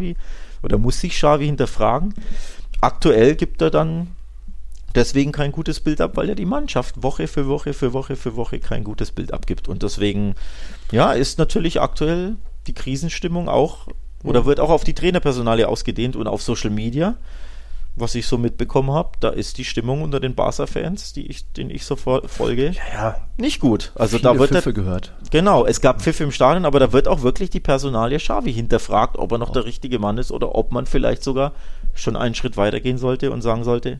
sich Xavi hinterfragen. Aktuell gibt er dann deswegen kein gutes Bild ab, weil ja die Mannschaft Woche für Woche kein gutes Bild abgibt. Und deswegen, ist natürlich aktuell die Krisenstimmung auch, oder wird auch auf die Trainerpersonalie ausgedehnt und auf Social Media. Was ich so mitbekommen habe, da ist die Stimmung unter den Barca-Fans, denen ich so folge, nicht gut. Also viele da wird Pfiffe gehört. Genau, es gab Pfiffe im Stadion, aber da wird auch wirklich die Personalie Xavi hinterfragt, ob er noch der richtige Mann ist oder ob man vielleicht sogar schon einen Schritt weiter gehen sollte und sagen sollte,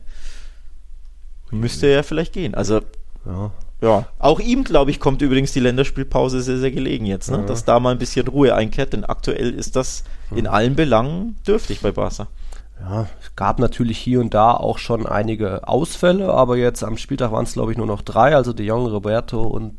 müsste er vielleicht gehen. Also auch ihm, glaube ich, kommt übrigens die Länderspielpause sehr, sehr gelegen jetzt, ne? Dass da mal ein bisschen Ruhe einkehrt, denn aktuell ist das in allen Belangen dürftig bei Barca. Ja, es gab natürlich hier und da auch schon einige Ausfälle, aber jetzt am Spieltag waren es, glaube ich, nur noch 3, also De Jong, Roberto und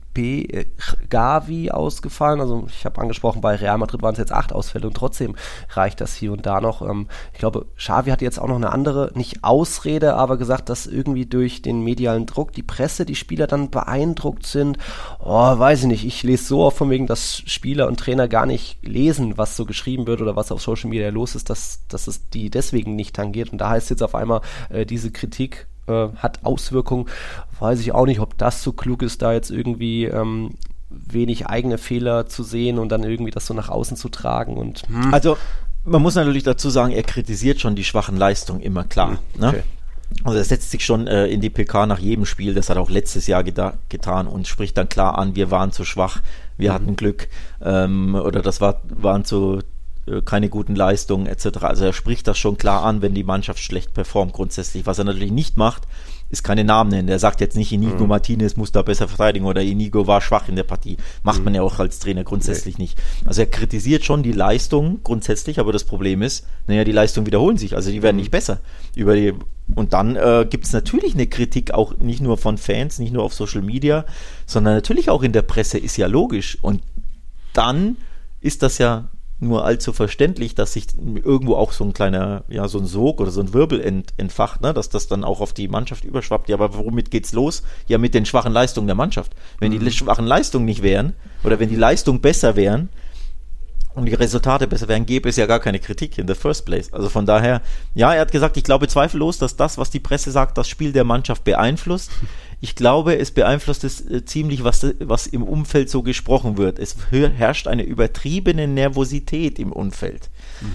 Gavi ausgefallen. Also ich habe angesprochen, bei Real Madrid waren es jetzt 8 Ausfälle und trotzdem reicht das hier und da noch. Ich glaube, Xavi hat jetzt auch noch eine andere, nicht Ausrede, aber gesagt, dass irgendwie durch den medialen Druck die Presse, die Spieler dann beeindruckt sind. Weiß ich nicht, ich lese so oft von wegen, dass Spieler und Trainer gar nicht lesen, was so geschrieben wird oder was auf Social Media los ist, dass es die deswegen nicht tangiert. Und da heißt jetzt auf einmal, diese Kritik hat Auswirkungen. Weiß ich auch nicht, ob das so klug ist, da jetzt irgendwie wenig eigene Fehler zu sehen und dann irgendwie das so nach außen zu tragen. Und Also man muss natürlich dazu sagen, er kritisiert schon die schwachen Leistungen immer, klar. Ne? Okay. Also er setzt sich schon in die PK nach jedem Spiel, das hat er auch letztes Jahr getan und spricht dann klar an, wir waren zu schwach, wir hatten Glück oder das waren zu keine guten Leistungen etc. Also er spricht das schon klar an, wenn die Mannschaft schlecht performt grundsätzlich. Was er natürlich nicht macht, ist keine Namen nennen. Er sagt jetzt nicht, Inigo Martinez muss da besser verteidigen oder Inigo war schwach in der Partie. Macht man ja auch als Trainer grundsätzlich nicht. Also er kritisiert schon die Leistung grundsätzlich, aber das Problem ist, die Leistungen wiederholen sich, also die werden nicht besser. Und dann gibt es natürlich eine Kritik, auch nicht nur von Fans, nicht nur auf Social Media, sondern natürlich auch in der Presse, ist ja logisch. Und dann ist das ja nur allzu verständlich, dass sich irgendwo auch so ein kleiner, so ein Sog oder so ein Wirbel entfacht, ne? Dass das dann auch auf die Mannschaft überschwappt. Ja, aber womit geht's los? Ja, mit den schwachen Leistungen der Mannschaft. Wenn die schwachen Leistungen nicht wären oder wenn die Leistungen besser wären und die Resultate besser wären, gäbe es ja gar keine Kritik in the first place. Also von daher, er hat gesagt, ich glaube zweifellos, dass das, was die Presse sagt, das Spiel der Mannschaft beeinflusst. Ich glaube, es beeinflusst es ziemlich, was im Umfeld so gesprochen wird. Es herrscht eine übertriebene Nervosität im Umfeld.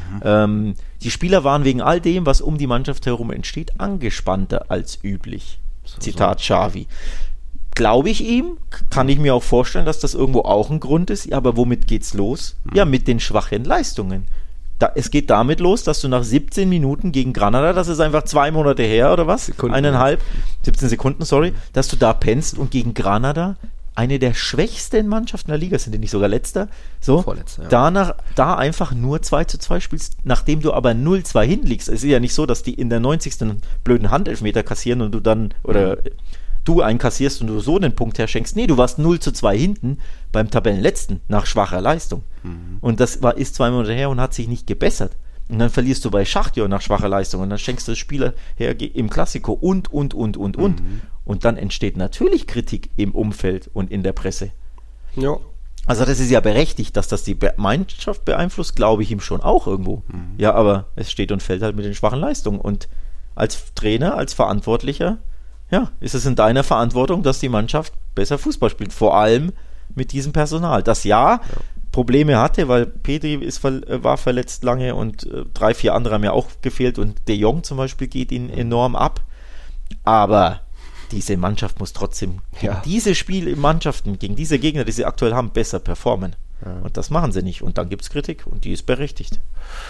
Die Spieler waren wegen all dem, was um die Mannschaft herum entsteht, angespannter als üblich. Zitat Xavi. Glaube ich ihm, kann ich mir auch vorstellen, dass das irgendwo auch ein Grund ist. Ja, aber womit geht's los? Ja, mit den schwachen Leistungen. Es geht damit los, dass du nach 17 Minuten gegen Granada, das ist einfach 2 Monate her oder was? 17 Sekunden, sorry, dass du da pennst und gegen Granada, eine der schwächsten Mannschaften der Liga, sind die nicht sogar letzter? So, Vorletzter, da einfach nur 2:2 spielst, nachdem du aber 0:2 hinliegst. Es ist ja nicht so, dass die in der 90. blöden Handelfmeter kassieren und du dann, oder du einkassierst und du so den Punkt herschenkst. Nee, du warst 0:2 hinten beim Tabellenletzten nach schwacher Leistung. Und das ist 2 Monate her und hat sich nicht gebessert. Und dann verlierst du bei Schachtjör nach schwacher Leistung und dann schenkst du das Spieler her im Klassiko und. Und dann entsteht natürlich Kritik im Umfeld und in der Presse. Ja. Also das ist ja berechtigt, dass das die Mannschaft beeinflusst, glaube ich ihm schon auch irgendwo. Ja, aber es steht und fällt halt mit den schwachen Leistungen. Und als Trainer, als Verantwortlicher, ja, ist es in deiner Verantwortung, dass die Mannschaft besser Fußball spielt. Vor allem mit diesem Personal. Das Probleme hatte, weil Pedri war verletzt lange und 3, 4 andere haben ja auch gefehlt und De Jong zum Beispiel geht ihnen enorm ab. Aber diese Mannschaft muss trotzdem gegen diese Mannschaften, gegen diese Gegner, die sie aktuell haben, besser performen. Ja. Und das machen sie nicht. Und dann gibt es Kritik und die ist berechtigt.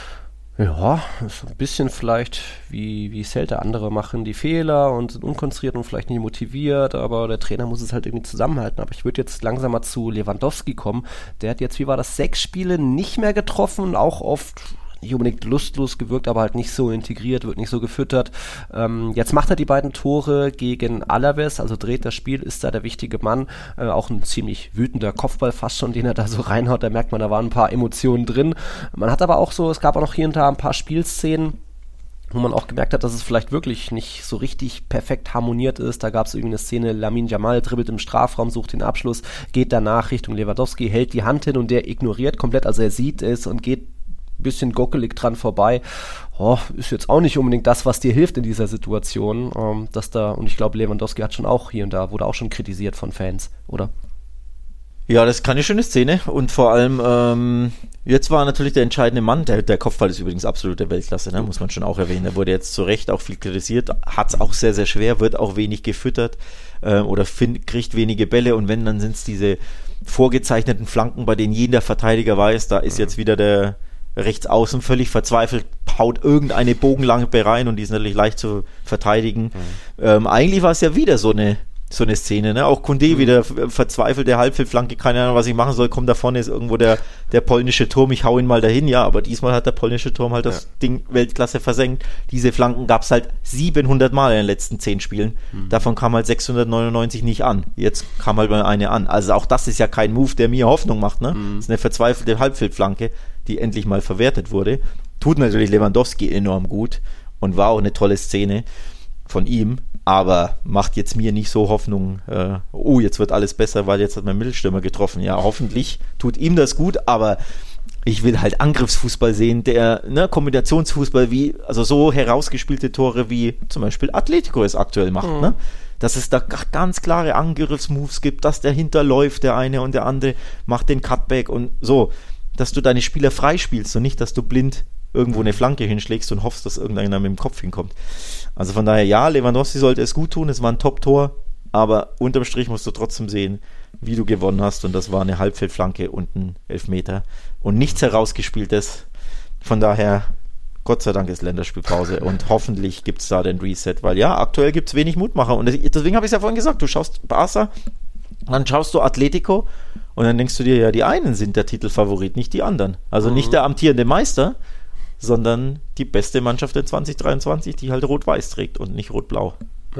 Ja, so ein bisschen vielleicht wie Celta. Andere machen die Fehler und sind unkonzentriert und vielleicht nicht motiviert, aber der Trainer muss es halt irgendwie zusammenhalten. Aber ich würde jetzt langsam mal zu Lewandowski kommen. Der hat jetzt, 6 Spiele nicht mehr getroffen und auch oft nicht unbedingt lustlos gewirkt, aber halt nicht so integriert, wird nicht so gefüttert. Jetzt macht er die beiden Tore gegen Alaves, also dreht das Spiel, ist da der wichtige Mann. Auch ein ziemlich wütender Kopfball fast schon, den er da so reinhaut. Da merkt man, da waren ein paar Emotionen drin. Man hat aber auch so, es gab auch noch hier und da ein paar Spielszenen, wo man auch gemerkt hat, dass es vielleicht wirklich nicht so richtig perfekt harmoniert ist. Da gab es irgendwie eine Szene, Lamine Yamal dribbelt im Strafraum, sucht den Abschluss, geht danach Richtung Lewandowski, hält die Hand hin und der ignoriert komplett, also er sieht es und geht bisschen gockelig dran vorbei. Ist jetzt auch nicht unbedingt das, was dir hilft in dieser Situation. Und ich glaube, Lewandowski hat schon auch hier und da, wurde auch schon kritisiert von Fans, oder? Ja, das ist keine schöne Szene und vor allem, jetzt war natürlich der entscheidende Mann, der Kopfball ist übrigens absolute Weltklasse, ne? Muss man schon auch erwähnen. Der wurde jetzt zu Recht auch viel kritisiert, hat es auch sehr, sehr schwer, wird auch wenig gefüttert oder kriegt wenige Bälle und wenn, dann sind es diese vorgezeichneten Flanken, bei denen jeder Verteidiger weiß, da ist jetzt wieder der rechts außen völlig verzweifelt, haut irgendeine Bogenlampe rein und die ist natürlich leicht zu verteidigen. Eigentlich war es ja wieder so eine Szene, ne? Auch Koundé wieder verzweifelt, der Halbfeldflanke, keine Ahnung, was ich machen soll, kommt da vorne, ist irgendwo der polnische Turm, ich hau ihn mal dahin, ja, aber diesmal hat der polnische Turm halt das Ding Weltklasse versenkt. Diese Flanken gab es halt 700 Mal in den letzten 10 Spielen, davon kam halt 699 nicht an, jetzt kam halt mal eine an, also auch das ist ja kein Move, der mir Hoffnung macht, ne? Das ist eine verzweifelte Halbfeldflanke, die endlich mal verwertet wurde, tut natürlich Lewandowski enorm gut und war auch eine tolle Szene von ihm, aber macht jetzt mir nicht so Hoffnung, jetzt wird alles besser, weil jetzt hat mein Mittelstürmer getroffen. Ja, hoffentlich tut ihm das gut, aber ich will halt Angriffsfußball sehen, der Kombinationsfußball, also so herausgespielte Tore wie zum Beispiel Atletico es aktuell macht, ne? Dass es da ganz klare Angriffsmoves gibt, dass der hinterläuft, der eine und der andere macht den Cutback und so, dass du deine Spieler freispielst und nicht, dass du blind irgendwo eine Flanke hinschlägst und hoffst, dass irgendeiner mit dem Kopf hinkommt. Also von daher, ja, Lewandowski sollte es gut tun, es war ein Top-Tor, aber unterm Strich musst du trotzdem sehen, wie du gewonnen hast und das war eine Halbfeldflanke und ein Elfmeter und nichts herausgespieltes. Von daher, Gott sei Dank ist Länderspielpause und hoffentlich gibt es da den Reset, weil ja, aktuell gibt es wenig Mutmacher und deswegen habe ich es ja vorhin gesagt, du schaust Barca, dann schaust du Atletico und dann denkst du dir, ja, die einen sind der Titelfavorit, nicht die anderen. Also nicht der amtierende Meister, sondern die beste Mannschaft in 2023, die halt rot-weiß trägt und nicht rot-blau.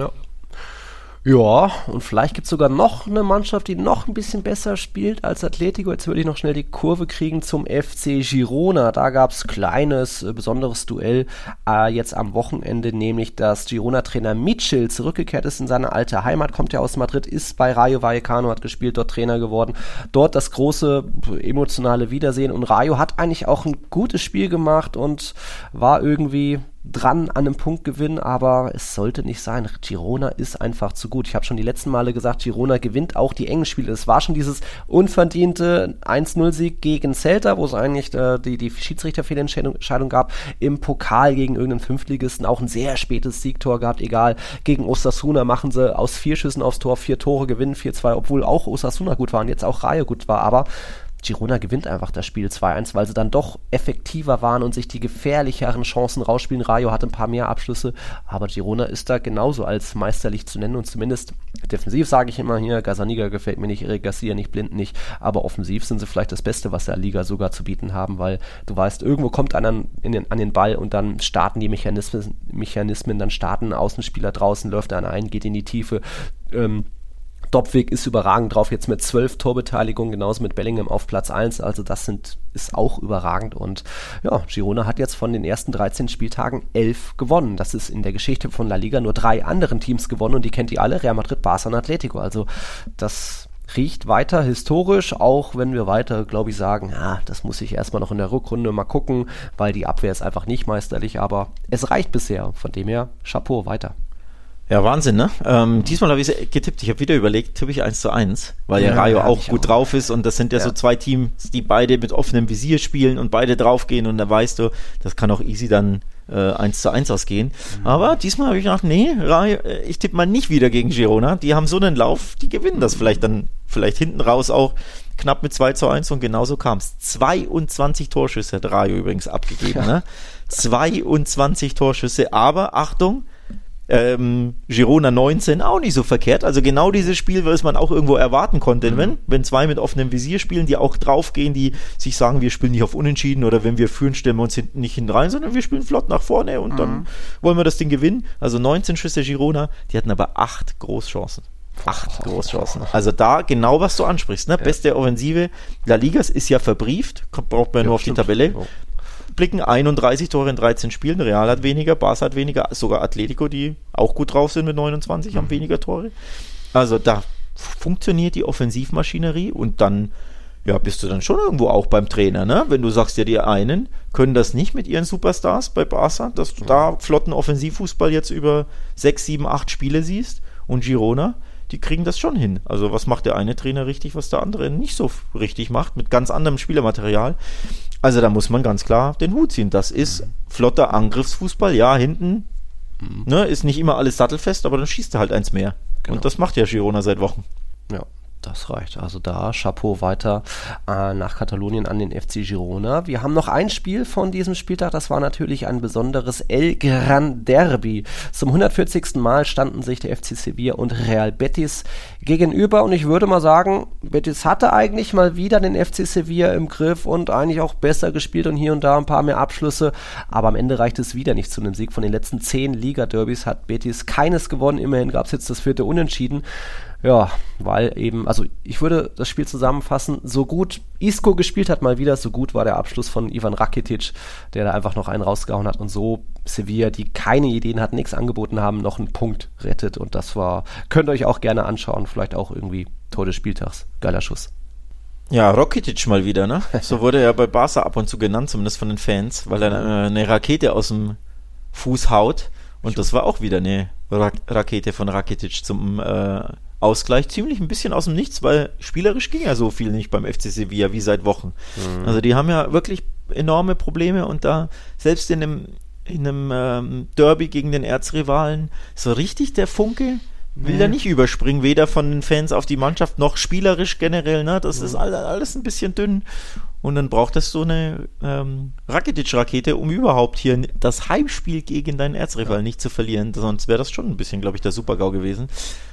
Ja, und vielleicht gibt es sogar noch eine Mannschaft, die noch ein bisschen besser spielt als Atletico. Jetzt würde ich noch schnell die Kurve kriegen zum FC Girona. Da gab es kleines, besonderes Duell jetzt am Wochenende, nämlich dass Girona-Trainer Mitchell zurückgekehrt ist in seine alte Heimat, kommt ja aus Madrid, ist bei Rayo Vallecano, hat gespielt, dort Trainer geworden. Dort das große emotionale Wiedersehen und Rayo hat eigentlich auch ein gutes Spiel gemacht und war irgendwie dran an einem Punktgewinn, aber es sollte nicht sein. Girona ist einfach zu gut. Ich habe schon die letzten Male gesagt, Girona gewinnt auch die engen Spiele. Es war schon dieses unverdiente 1-0-Sieg gegen Celta, wo es eigentlich die Schiedsrichterfehlentscheidung gab. Im Pokal gegen irgendeinen Fünftligisten auch ein sehr spätes Siegtor gehabt, egal. Gegen Osasuna machen sie aus 4 Schüssen aufs Tor 4 Tore, gewinnen 4-2, obwohl auch Osasuna gut war und jetzt auch Rayo gut war, aber Girona gewinnt einfach das Spiel 2-1, weil sie dann doch effektiver waren und sich die gefährlicheren Chancen rausspielen. Rayo hatte ein paar mehr Abschlüsse, aber Girona ist da genauso als meisterlich zu nennen und zumindest defensiv sage ich immer hier, Gazzaniga gefällt mir nicht, Eric Garcia nicht, Blind nicht, aber offensiv sind sie vielleicht das Beste, was der Liga sogar zu bieten haben, weil du weißt, irgendwo kommt einer an den Ball und dann starten die Mechanismen, dann starten ein Außenspieler draußen, läuft einer ein, geht in die Tiefe, Dobwig ist überragend drauf, jetzt mit 12 Torbeteiligungen, genauso mit Bellingham auf Platz 1, also das ist auch überragend und ja, Girona hat jetzt von den ersten 13 Spieltagen 11 gewonnen. Das ist in der Geschichte von La Liga nur 3 anderen Teams gewonnen und die kennt ihr alle, Real Madrid, Barca und Atletico, also das riecht weiter historisch, auch wenn wir weiter, glaube ich, sagen, ja, das muss ich erstmal noch in der Rückrunde mal gucken, weil die Abwehr ist einfach nicht meisterlich, aber es reicht bisher, von dem her, Chapeau, weiter. Ja, Wahnsinn, ne? Diesmal habe ich getippt. Ich habe wieder überlegt, tippe ich 1:1, weil ja Rayo auch gut drauf ist und das sind ja so 2 Teams, die beide mit offenem Visier spielen und beide draufgehen und da weißt du, das kann auch easy dann 1:1 ausgehen. Aber diesmal habe ich gedacht, nee, Rayo, ich tippe mal nicht wieder gegen Girona. Die haben so einen Lauf, die gewinnen das vielleicht hinten raus auch knapp mit 2:1 und genauso kam es. 22 Torschüsse hat Rayo übrigens abgegeben, ne? 22 Torschüsse, aber Achtung, Girona 19, auch nicht so verkehrt. Also genau dieses Spiel, was man auch irgendwo erwarten konnte. Wenn 2 mit offenem Visier spielen, die auch draufgehen, die sich sagen, wir spielen nicht auf Unentschieden oder wenn wir führen, stellen wir uns nicht hinten rein, sondern wir spielen flott nach vorne und dann wollen wir das Ding gewinnen. Also 19 Schüsse Girona, die hatten aber 8 Großchancen. 8 Großchancen. Also da genau, was du ansprichst. Ne? Ja. Beste Offensive La Ligas ist ja verbrieft, braucht man nur auf die Tabelle blicken, 31 Tore in 13 Spielen, Real hat weniger, Barca hat weniger, sogar Atletico, die auch gut drauf sind mit 29, haben weniger Tore. Also da funktioniert die Offensivmaschinerie und dann bist du dann schon irgendwo auch beim Trainer, ne? Wenn du sagst, ja, die einen können das nicht mit ihren Superstars bei Barca, dass du da flotten Offensivfußball jetzt über 6, 7, 8 Spiele siehst und Girona, die kriegen das schon hin. Also was macht der eine Trainer richtig, was der andere nicht so richtig macht, mit ganz anderem Spielermaterial. Also da muss man ganz klar den Hut ziehen. Das ist flotter Angriffsfußball. Ja, hinten ist nicht immer alles sattelfest, aber dann schießt er halt eins mehr. Genau. Und das macht ja Girona seit Wochen. Ja, das reicht. Also da Chapeau weiter nach Katalonien an den FC Girona. Wir haben noch ein Spiel von diesem Spieltag. Das war natürlich ein besonderes El Gran Derby. Zum 140. Mal standen sich der FC Sevilla und Real Betis gegenüber. Und ich würde mal sagen, Betis hatte eigentlich mal wieder den FC Sevilla im Griff und eigentlich auch besser gespielt und hier und da ein paar mehr Abschlüsse. Aber am Ende reicht es wieder nicht zu einem Sieg. Von den letzten 10 Liga-Derbys hat Betis keines gewonnen. Immerhin gab es jetzt das 4. Unentschieden. Ja, weil eben, also ich würde das Spiel zusammenfassen, so gut Isco gespielt hat mal wieder, so gut war der Abschluss von Ivan Rakitic, der da einfach noch einen rausgehauen hat und so Sevilla, die keine Ideen hatten, nichts angeboten haben, noch einen Punkt rettet und das war, könnt ihr euch auch gerne anschauen, vielleicht auch irgendwie Tor des Spieltags, geiler Schuss. Ja, Rakitic mal wieder, ne? So wurde er bei Barca ab und zu genannt, zumindest von den Fans, weil er eine Rakete aus dem Fuß haut und das war auch wieder eine Rakete von Rakitic zum Ausgleich, ziemlich ein bisschen aus dem Nichts, weil spielerisch ging ja so viel nicht beim FC Sevilla wie seit Wochen. Also die haben ja wirklich enorme Probleme und da selbst in einem Derby gegen den Erzrivalen so richtig der Funke will da nicht überspringen, weder von den Fans auf die Mannschaft noch spielerisch generell, ne? Das ist alles ein bisschen dünn und dann braucht es so eine Rakitic-Rakete, um überhaupt hier das Heimspiel gegen deinen Erzrival nicht zu verlieren, sonst wäre das schon ein bisschen, glaube ich, der Super-GAU gewesen.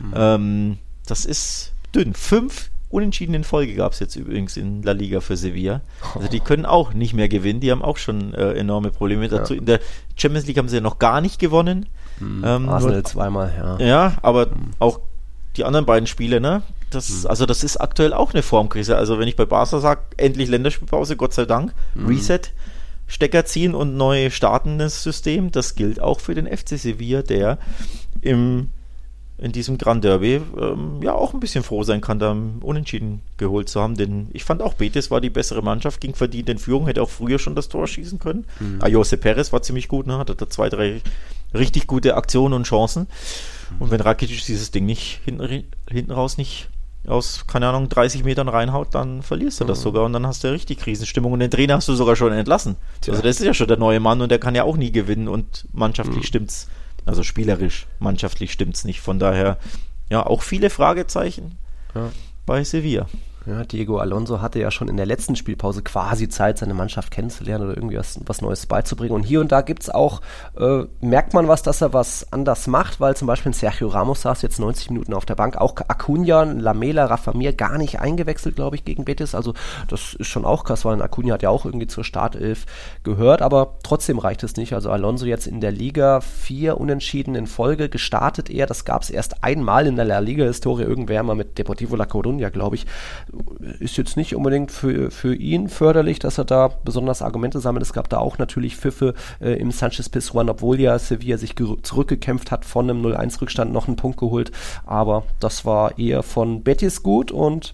Das ist dünn. 5 Unentschieden in Folge gab es jetzt übrigens in La Liga für Sevilla. Also die können auch nicht mehr gewinnen, die haben auch schon enorme Probleme dazu. In der Champions League haben sie ja noch gar nicht gewonnen. Arsenal zweimal, ja. Ja, aber auch die anderen beiden Spiele, ne? Das ist aktuell auch eine Formkrise. Also wenn ich bei Barca sage, endlich Länderspielpause, Gott sei Dank, Reset, Stecker ziehen und neu startendes System, das gilt auch für den FC Sevilla, der in diesem Gran Derby auch ein bisschen froh sein kann, da Unentschieden geholt zu haben, denn ich fand auch, Betis war die bessere Mannschaft, ging verdient in Führung, hätte auch früher schon das Tor schießen können. Jose Perez war ziemlich gut, ne? Hatte da 2, 3 richtig gute Aktionen und Chancen. Und wenn Rakitic dieses Ding nicht hinten raus nicht aus, keine Ahnung, 30 Metern reinhaut, dann verlierst du das sogar und dann hast du ja richtig Krisenstimmung und den Trainer hast du sogar schon entlassen. Also das ist ja schon der neue Mann und der kann ja auch nie gewinnen und mannschaftlich stimmt's. Also spielerisch, mannschaftlich stimmt's nicht. Von daher, ja, auch viele Fragezeichen bei Sevilla. Ja, Diego Alonso hatte ja schon in der letzten Spielpause quasi Zeit, seine Mannschaft kennenzulernen oder irgendwie was Neues beizubringen. Und hier und da gibt's auch, merkt man dass er was anders macht, weil zum Beispiel Sergio Ramos saß jetzt 90 Minuten auf der Bank, auch Acuna, Lamela, Rafa Mir gar nicht eingewechselt, glaube ich, gegen Betis. Also das ist schon auch krass, weil Acuna hat ja auch irgendwie zur Startelf gehört, aber trotzdem reicht es nicht. Also Alonso jetzt in der Liga 4 Unentschieden in Folge gestartet er. Das gab es erst einmal in der La Liga-Historie, irgendwer mal mit Deportivo La Coruña, glaube ich. Ist jetzt nicht unbedingt für ihn förderlich, dass er da besonders Argumente sammelt. Es gab da auch natürlich Pfiffe im Sanchez-Pizjuan, obwohl ja Sevilla sich zurückgekämpft hat, von einem 0-1-Rückstand noch einen Punkt geholt. Aber das war eher von Betis gut und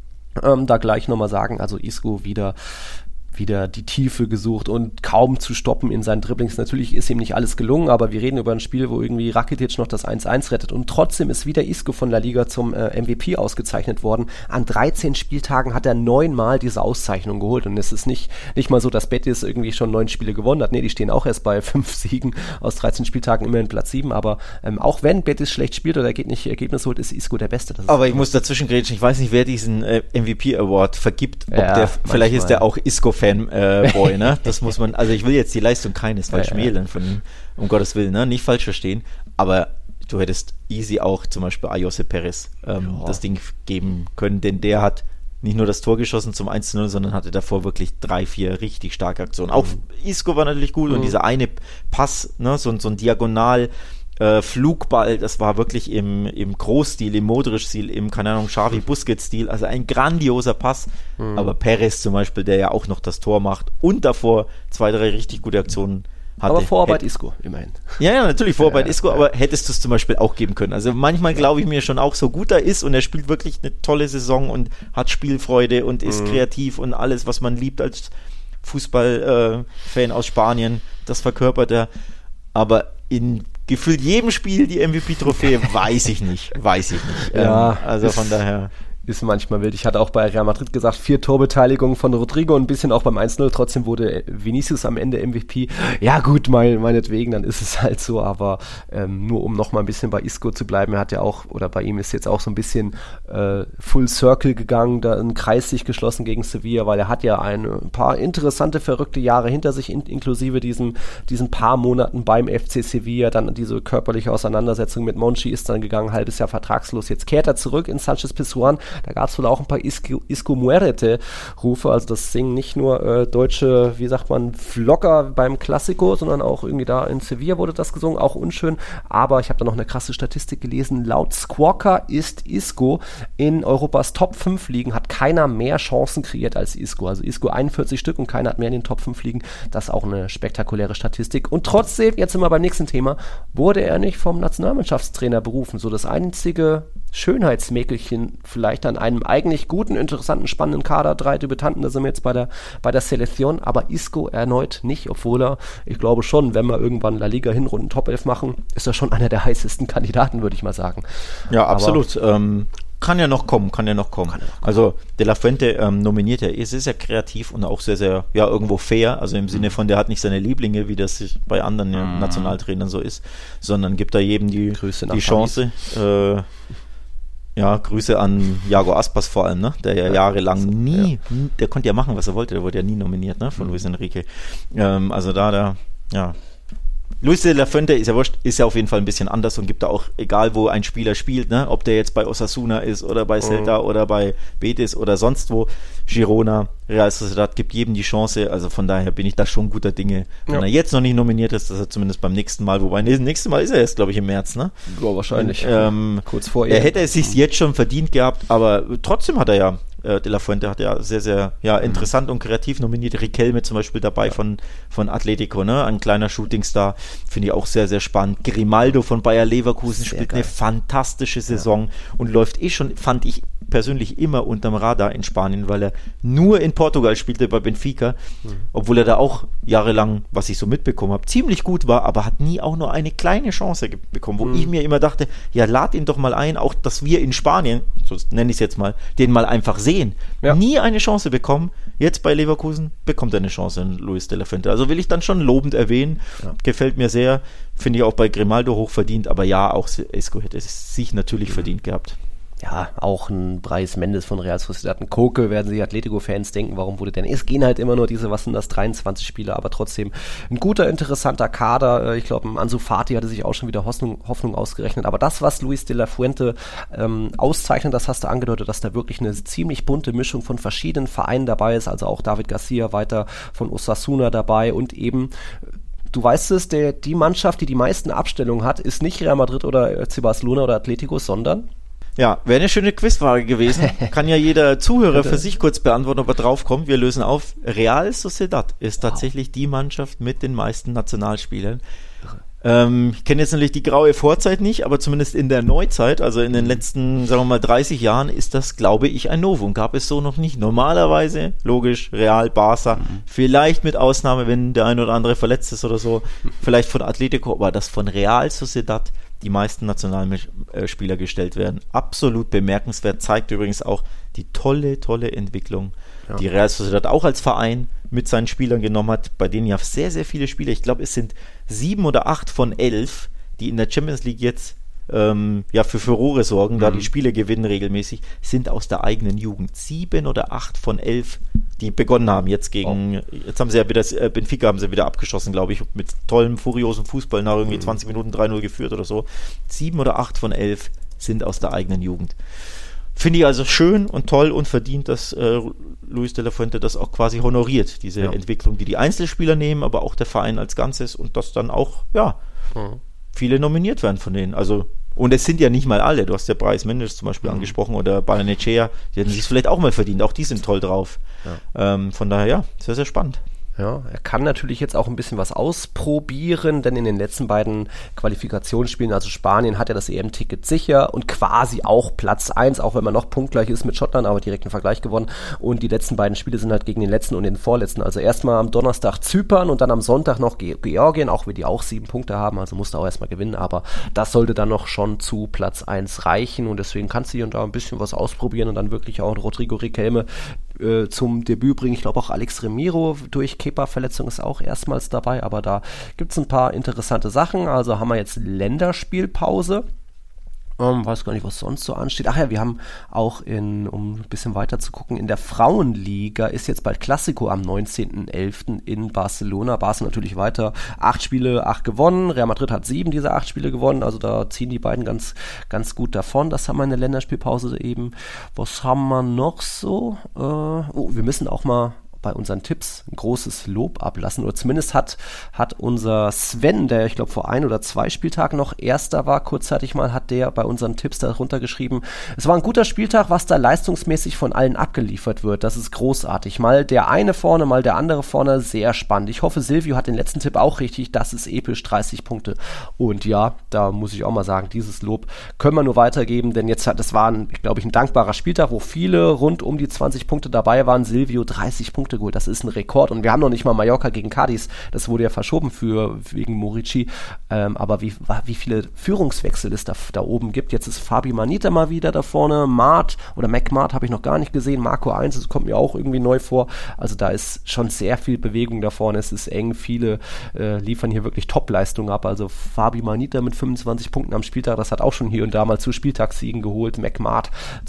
da gleich nochmal sagen, also Isco wieder die Tiefe gesucht und kaum zu stoppen in seinen Dribblings. Natürlich ist ihm nicht alles gelungen, aber wir reden über ein Spiel, wo irgendwie Rakitic noch das 1-1 rettet und trotzdem ist wieder Isco von La Liga zum MVP ausgezeichnet worden. An 13 Spieltagen hat er 9-mal diese Auszeichnung geholt und es ist nicht mal so, dass Betis irgendwie schon 9 Spiele gewonnen hat. Nee, die stehen auch erst bei 5 Siegen aus 13 Spieltagen, immerhin Platz 7, aber auch wenn Betis schlecht spielt oder nicht Ergebnis holt, ist Isco der Beste. Aber ich muss dazwischen grätschen, ich weiß nicht, wer diesen MVP-Award vergibt, vielleicht ist der auch Isco-Fan Boy, ne? Das muss man, also ich will jetzt die Leistung keinesfalls schmälern von ihm, um Gottes Willen, ne? Nicht falsch verstehen, aber du hättest easy auch zum Beispiel a José Pérez das Ding geben können, denn der hat nicht nur das Tor geschossen zum 1-0, sondern hatte davor wirklich 3-4 richtig starke Aktionen. Auch Isco war natürlich gut und dieser eine Pass, ne? So ein Diagonal Flugball, das war wirklich im Großstil, im Modric-Stil, im, keine Ahnung, Xavi-Busquets-Stil, also ein grandioser Pass, aber Perez zum Beispiel, der ja auch noch das Tor macht und davor 2, 3 richtig gute Aktionen hatte. Aber Vorarbeit Isco, immerhin. Ja, natürlich, Vorarbeit Isco, aber hättest du es zum Beispiel auch geben können. Also manchmal glaube ich mir schon auch, so gut er ist und er spielt wirklich eine tolle Saison und hat Spielfreude und ist kreativ und alles, was man liebt als Fußballfan aus Spanien, das verkörpert er, aber in gefühlt jedem Spiel die MVP-Trophäe, weiß ich nicht. Ja, also von daher... Ist manchmal wild. Ich hatte auch bei Real Madrid gesagt, 4 Torbeteiligungen von Rodrigo und ein bisschen auch beim 1-0. Trotzdem wurde Vinicius am Ende MVP. Ja gut, meinetwegen, dann ist es halt so. Aber nur um noch mal ein bisschen bei Isco zu bleiben, er hat ja auch, oder bei ihm ist jetzt auch so ein bisschen Full Circle gegangen, da ein Kreis sich geschlossen gegen Sevilla, weil er hat ja ein paar interessante, verrückte Jahre hinter sich, inklusive diesen paar Monaten beim FC Sevilla. Dann diese körperliche Auseinandersetzung mit Monchi ist dann gegangen, halbes Jahr vertragslos. Jetzt kehrt er zurück in Sanchez-Pizjuan. Da gab es wohl auch ein paar Isco Muerte-Rufe, also das singen nicht nur deutsche, wie sagt man, Vlogger beim Classico, sondern auch irgendwie da in Sevilla wurde das gesungen, auch unschön, aber ich habe da noch eine krasse Statistik gelesen, laut Squawka ist Isco in Europas Top 5 Ligen, hat keiner mehr Chancen kreiert als Isco, also Isco 41 Stück und keiner hat mehr in den Top 5 Ligen, das ist auch eine spektakuläre Statistik und trotzdem, jetzt sind wir beim nächsten Thema, wurde er nicht vom Nationalmannschaftstrainer berufen, so das einzige Schönheitsmäkelchen vielleicht an einem eigentlich guten, interessanten, spannenden Kader, 3 Debütanten, da sind wir jetzt bei der Selektion, aber Isco erneut nicht, obwohl er, ich glaube schon, wenn wir irgendwann La Liga Hinrunden Top 11 machen, ist er schon einer der heißesten Kandidaten, würde ich mal sagen. Ja, absolut. Kann ja noch kommen. Also De La Fuente nominiert ja, es ist ja kreativ und auch sehr, sehr, ja, irgendwo fair, also im Sinne von, der hat nicht seine Lieblinge, wie das bei anderen Nationaltrainern so ist, sondern gibt da jedem die Chance. Ja, Grüße an Iago Aspas vor allem, ne? Der ja jahrelang der konnte ja machen, was er wollte, der wurde ja nie nominiert, ne? Von Luis Enrique. Also Luis de la Fuente ist ja auf jeden Fall ein bisschen anders und gibt da auch, egal wo ein Spieler spielt, ne? Ob der jetzt bei Osasuna ist oder bei Celta oder bei Betis oder sonst wo, Girona, Real Sociedad, gibt jedem die Chance, also von daher bin ich da schon guter Dinge. Wenn er jetzt noch nicht nominiert ist, dass er zumindest beim nächsten Mal, wobei nächstes Mal ist er jetzt, glaube ich, im März, ne? Ja, wahrscheinlich. Kurz vor er hätte es sich jetzt schon verdient gehabt, aber trotzdem hat er ja De La Fuente hat ja sehr, sehr interessant und kreativ nominiert. Riquelme zum Beispiel dabei von Atletico, ne? Ein kleiner Shootingstar, finde ich auch sehr, sehr spannend. Grimaldo von Bayer Leverkusen spielt eine fantastische Saison und läuft schon, fand ich persönlich, immer unterm Radar in Spanien, weil er nur in Portugal spielte bei Benfica, obwohl er da auch jahrelang, was ich so mitbekommen habe, ziemlich gut war, aber hat nie auch nur eine kleine Chance bekommen, wo ich mir immer dachte, ja, lad ihn doch mal ein, auch dass wir in Spanien, so nenne ich es jetzt mal, den mal einfach sehen. Ja. Nie eine Chance bekommen. Jetzt bei Leverkusen bekommt er eine Chance in Luis de la Fuente. Also will ich dann schon lobend erwähnen. Ja. Gefällt mir sehr. Finde ich auch bei Grimaldo hochverdient, aber ja, auch Isco hätte es sich natürlich verdient gehabt. ja, auch ein Brais Mendes von Real Sociedad, ein Koke, werden sich Atletico-Fans denken, warum wurde denn, es gehen halt immer nur diese, was sind das, 23 Spieler, aber trotzdem ein guter, interessanter Kader. Ich glaube, Ansu Fati hatte sich auch schon wieder Hoffnung ausgerechnet, aber das, was Luis de la Fuente auszeichnet, das hast du angedeutet, dass da wirklich eine ziemlich bunte Mischung von verschiedenen Vereinen dabei ist, also auch David Garcia weiter von Osasuna dabei und eben du weißt es, die Mannschaft, die die meisten Abstellungen hat, ist nicht Real Madrid oder FC Barcelona oder Atletico, sondern ja, wäre eine schöne Quizfrage gewesen. Kann ja jeder Zuhörer für sich kurz beantworten, ob er drauf kommt. Wir lösen auf. Real Sociedad ist tatsächlich die Mannschaft mit den meisten Nationalspielern. Ich kenne jetzt natürlich die graue Vorzeit nicht, aber zumindest in der Neuzeit, also in den letzten, sagen wir mal, 30 Jahren, ist das, glaube ich, ein Novum. Gab es so noch nicht. Normalerweise, logisch, Real, Barca, vielleicht mit Ausnahme, wenn der ein oder andere verletzt ist oder so, vielleicht von Atletico, aber das von Real Sociedad die meisten Nationalspieler gestellt werden. Absolut bemerkenswert, zeigt übrigens auch die tolle Entwicklung, die Real Sociedad auch als Verein mit seinen Spielern genommen hat, bei denen ja sehr, sehr viele Spieler, ich glaube es sind 7 oder 8 von 11, die in der Champions League jetzt für Furore sorgen, da die Spiele gewinnen regelmäßig, sind aus der eigenen Jugend. 7 oder 8 von 11, die begonnen haben jetzt gegen, jetzt haben sie ja wieder, Benfica haben sie wieder abgeschossen, glaube ich, mit tollem, furiosen Fußball nach irgendwie 20 Minuten 3-0 geführt oder so. 7 oder 8 von 11 sind aus der eigenen Jugend. Finde ich also schön und toll und verdient, dass Luis de la Fuente das auch quasi honoriert, diese Entwicklung, die Einzelspieler nehmen, aber auch der Verein als Ganzes und dass dann auch, viele nominiert werden von denen. Also, und es sind ja nicht mal alle. Du hast ja Brais Mendes zum Beispiel angesprochen oder Barrenechea, die hätten sich vielleicht auch mal verdient. Auch die sind toll drauf. Von daher, sehr, sehr spannend. Ja, er kann natürlich jetzt auch ein bisschen was ausprobieren, denn in den letzten beiden Qualifikationsspielen, also Spanien hat ja das EM-Ticket sicher und quasi auch Platz 1, auch wenn man noch punktgleich ist mit Schottland, aber direkt einen Vergleich gewonnen. Und die letzten beiden Spiele sind halt gegen den letzten und den vorletzten. Also erstmal am Donnerstag Zypern und dann am Sonntag noch Georgien, auch wenn die auch 7 Punkte haben, also musste auch erstmal gewinnen, aber das sollte dann noch schon zu Platz 1 reichen und deswegen kannst du hier und da ein bisschen was ausprobieren und dann wirklich auch Rodrigo Riquelme zum Debüt bringen. Ich glaube auch Alex Remiro durch Kepa-Verletzung ist auch erstmals dabei, aber da gibt es ein paar interessante Sachen. Also haben wir jetzt Länderspielpause. Weiß gar nicht, was sonst so ansteht. Ach ja, wir haben auch um ein bisschen weiter zu gucken, in der Frauenliga ist jetzt bald Classico am 19.11. in Barcelona. Barca natürlich weiter. 8 Spiele, 8 gewonnen. Real Madrid hat 7 dieser 8 Spiele gewonnen. Also da ziehen die beiden ganz, ganz gut davon. Das haben wir in der Länderspielpause eben. Was haben wir noch so? Wir müssen auch mal bei unseren Tipps ein großes Lob ablassen, oder zumindest hat unser Sven, der ich glaube vor 1 oder 2 Spieltagen noch Erster war, kurzzeitig mal, hat der bei unseren Tipps darunter geschrieben, es war ein guter Spieltag, was da leistungsmäßig von allen abgeliefert wird, das ist großartig, mal der eine vorne, mal der andere vorne, sehr spannend. Ich hoffe, Silvio hat den letzten Tipp auch richtig, das ist episch, 30 Punkte und ja, da muss ich auch mal sagen, dieses Lob können wir nur weitergeben, denn jetzt das war, glaube ich, ein dankbarer Spieltag, wo viele rund um die 20 Punkte dabei waren, Silvio 30 Punkte geholt. Das ist ein Rekord und wir haben noch nicht mal Mallorca gegen Cadiz, das wurde ja verschoben wegen Murici, aber wie viele Führungswechsel es da oben gibt. Jetzt ist Fabi Manita mal wieder da vorne, Mart oder McMart habe ich noch gar nicht gesehen, Marco 1, das kommt mir auch irgendwie neu vor, also da ist schon sehr viel Bewegung da vorne, es ist eng, viele liefern hier wirklich Top-Leistungen ab, also Fabi Manita mit 25 Punkten am Spieltag, das hat auch schon hier und da mal zu Spieltagssiegen geholt, McMart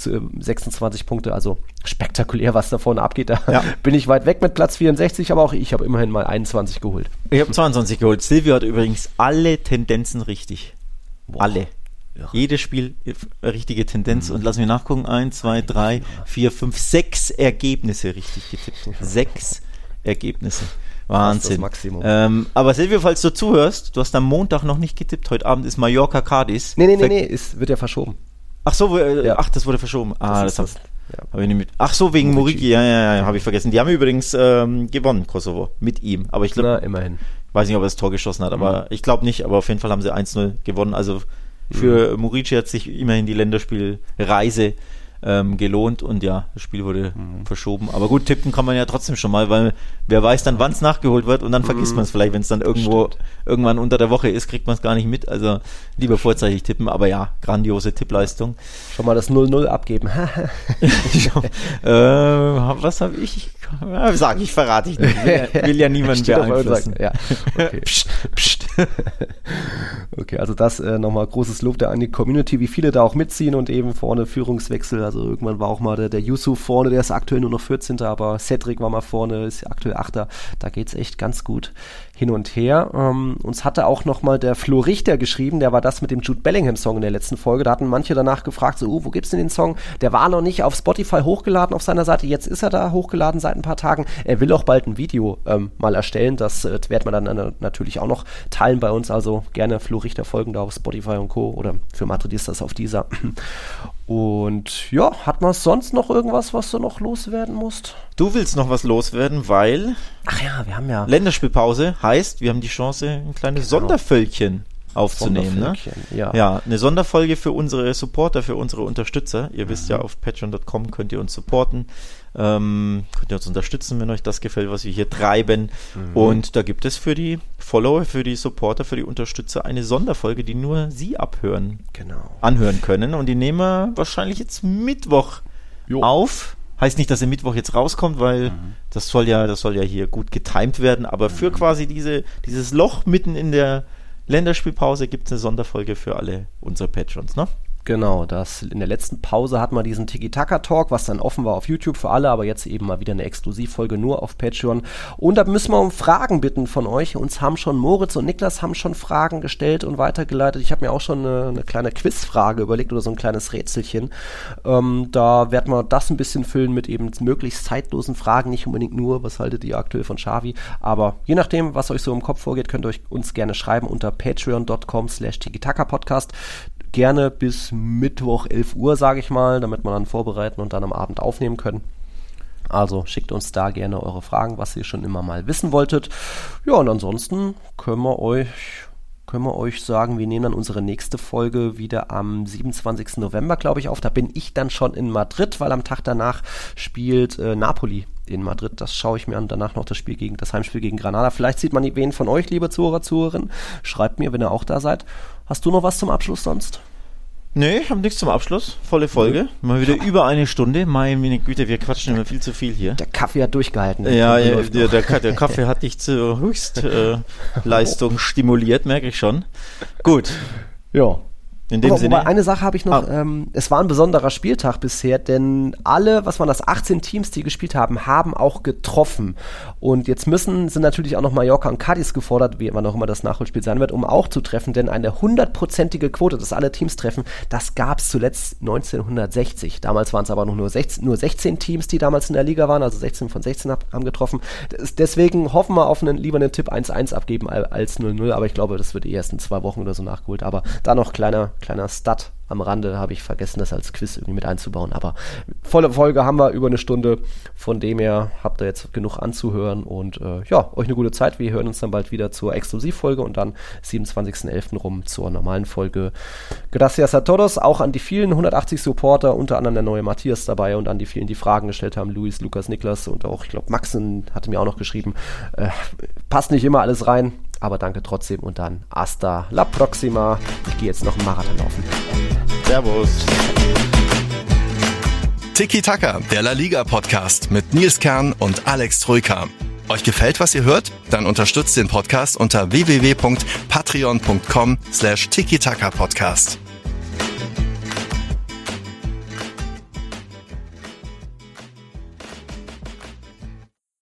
26 Punkte, also spektakulär, was da vorne abgeht, da bin ich weit weg mit Platz 64, aber auch ich habe immerhin mal 21 geholt. Ich habe 22 geholt. Silvio hat übrigens alle Tendenzen richtig. Wow. Alle. Ja. Jedes Spiel richtige Tendenz und lass mich nachgucken. 1, 2, 3, 4, 5, 6 Ergebnisse richtig getippt. 6 Ergebnisse. Wahnsinn. Das Maximum. Aber Silvio, falls du zuhörst, du hast am Montag noch nicht getippt. Heute Abend ist Mallorca Cadiz. Nee, wird ja verschoben. Ach so, das wurde verschoben. Das ist habe ich nicht mit. Ach so, wegen Murici, ja, habe ich vergessen. Die haben übrigens gewonnen, Kosovo, mit ihm. Aber ich glaube, immerhin. Weiß nicht, ob er das Tor geschossen hat, aber ich glaube nicht. Aber auf jeden Fall haben sie 1-0 gewonnen. Also für Murici hat sich immerhin die Länderspielreise gelohnt und ja, das Spiel wurde verschoben. Aber gut, tippen kann man ja trotzdem schon mal, weil wer weiß dann, wann es nachgeholt wird und dann vergisst man es vielleicht, wenn es dann irgendwann unter der Woche ist, kriegt man es gar nicht mit. Also lieber vorzeitig tippen, aber ja, grandiose Tippleistung. Schon mal das 0-0 abgeben. Was habe ich? Verrate ich nicht. Will ja niemand beeinflussen. Ja. Okay. Psst. Okay, also das nochmal großes Lob da an die Community, wie viele da auch mitziehen und eben vorne Führungswechsel. Also irgendwann war auch mal der Yusuf vorne, der ist aktuell nur noch 14. Aber Cedric war mal vorne, ist aktuell 8. Da geht's echt ganz gut hin und her. Uns hatte auch nochmal der Flo Richter geschrieben, der war das mit dem Jude Bellingham-Song in der letzten Folge. Da hatten manche danach gefragt, so, wo gibt's denn den Song? Der war noch nicht auf Spotify hochgeladen auf seiner Seite, jetzt ist er da hochgeladen seit ein paar Tagen. Er will auch bald ein Video mal erstellen, das werden wir dann natürlich auch noch teilen bei uns, also gerne Flo Richter folgen da auf Spotify und Co. oder für Madridistas auf dieser. Und ja, hat man sonst noch irgendwas, was du noch loswerden musst? Du willst noch was loswerden, weil ach ja, wir haben ja Länderspielpause heißt, wir haben die Chance, ein kleines Sondervölkchen aufzunehmen. Ne? Ja, eine Sonderfolge für unsere Supporter, für unsere Unterstützer. Ihr wisst ja, auf patreon.com könnt ihr uns supporten. Könnt ihr uns unterstützen, wenn euch das gefällt, was wir hier treiben. Und da gibt es für die Follower, für die Supporter, für die Unterstützer eine Sonderfolge, die nur sie anhören können. Und die nehmen wir wahrscheinlich jetzt Mittwoch auf. Heißt nicht, dass der Mittwoch jetzt rauskommt, weil das soll ja hier gut getimed werden. Aber für quasi dieses Loch mitten in der Länderspielpause gibt es eine Sonderfolge für alle unsere Patrons, ne? Genau, in der letzten Pause hatten wir diesen Tiki-Taka-Talk, was dann offen war auf YouTube für alle, aber jetzt eben mal wieder eine Exklusivfolge nur auf Patreon. Und da müssen wir um Fragen bitten von euch. Uns haben schon Moritz und Niklas haben schon Fragen gestellt und weitergeleitet. Ich habe mir auch schon eine kleine Quizfrage überlegt oder so ein kleines Rätselchen. Da werden wir das ein bisschen füllen mit eben möglichst zeitlosen Fragen, nicht unbedingt nur, was haltet ihr aktuell von Xavi, aber je nachdem, was euch so im Kopf vorgeht, könnt ihr uns gerne schreiben unter patreon.com/tiki-taka-podcast. Gerne bis Mittwoch 11 Uhr, sage ich mal, damit wir dann vorbereiten und dann am Abend aufnehmen können. Also schickt uns da gerne eure Fragen, was ihr schon immer mal wissen wolltet. Ja, und ansonsten können wir euch sagen, wir nehmen dann unsere nächste Folge wieder am 27. November, glaube ich, auf. Da bin ich dann schon in Madrid, weil am Tag danach spielt Napoli in Madrid. Das schaue ich mir an. Danach noch das Heimspiel gegen Granada. Vielleicht sieht man wen von euch, liebe Zuhörer, Zuhörerinnen. Schreibt mir, wenn ihr auch da seid. Hast du noch was zum Abschluss sonst? Nee, ich habe nichts zum Abschluss. Volle Folge. Mal wieder über eine Stunde. Meine Güte, wir quatschen immer viel zu viel hier. Der Kaffee hat durchgehalten. Ja, der Kaffee hat dich zur Höchstleistung stimuliert, merke ich schon. Gut. Ja. In dem Sinne. Wobei, eine Sache habe ich noch, es war ein besonderer Spieltag bisher, denn alle, 18 Teams, die gespielt haben, haben auch getroffen. Und jetzt sind natürlich auch noch Mallorca und Cádiz gefordert, wie wann auch immer das Nachholspiel sein wird, um auch zu treffen, denn eine 100%ige Quote, dass alle Teams treffen, das gab es zuletzt 1960. Damals waren es aber nur 16 Teams, die damals in der Liga waren, also 16 von 16 haben getroffen. Deswegen hoffen wir auf lieber einen Tipp 1-1 abgeben als 0-0, aber ich glaube, das wird erst in 2 Wochen oder so nachgeholt. Aber da noch kleiner Stat am Rande, habe ich vergessen, das als Quiz irgendwie mit einzubauen, aber volle Folge haben wir über eine Stunde, von dem her habt ihr jetzt genug anzuhören und euch eine gute Zeit. Wir hören uns dann bald wieder zur Exklusivfolge und dann 27.11. rum zur normalen Folge. Gracias a todos, auch an die vielen 180 Supporter, unter anderem der neue Matthias dabei und an die vielen, die Fragen gestellt haben, Luis, Lukas, Niklas und auch, ich glaube, Maxen hatte mir auch noch geschrieben, passt nicht immer alles rein, aber danke trotzdem und dann hasta la próxima. Ich gehe jetzt noch einen Marathon laufen. Servus. Tiki-Taka, der La Liga Podcast mit Nils Kern und Alex Troika. Euch gefällt, was ihr hört? Dann unterstützt den Podcast unter www.patreon.com/Tiki-Taka-Podcast.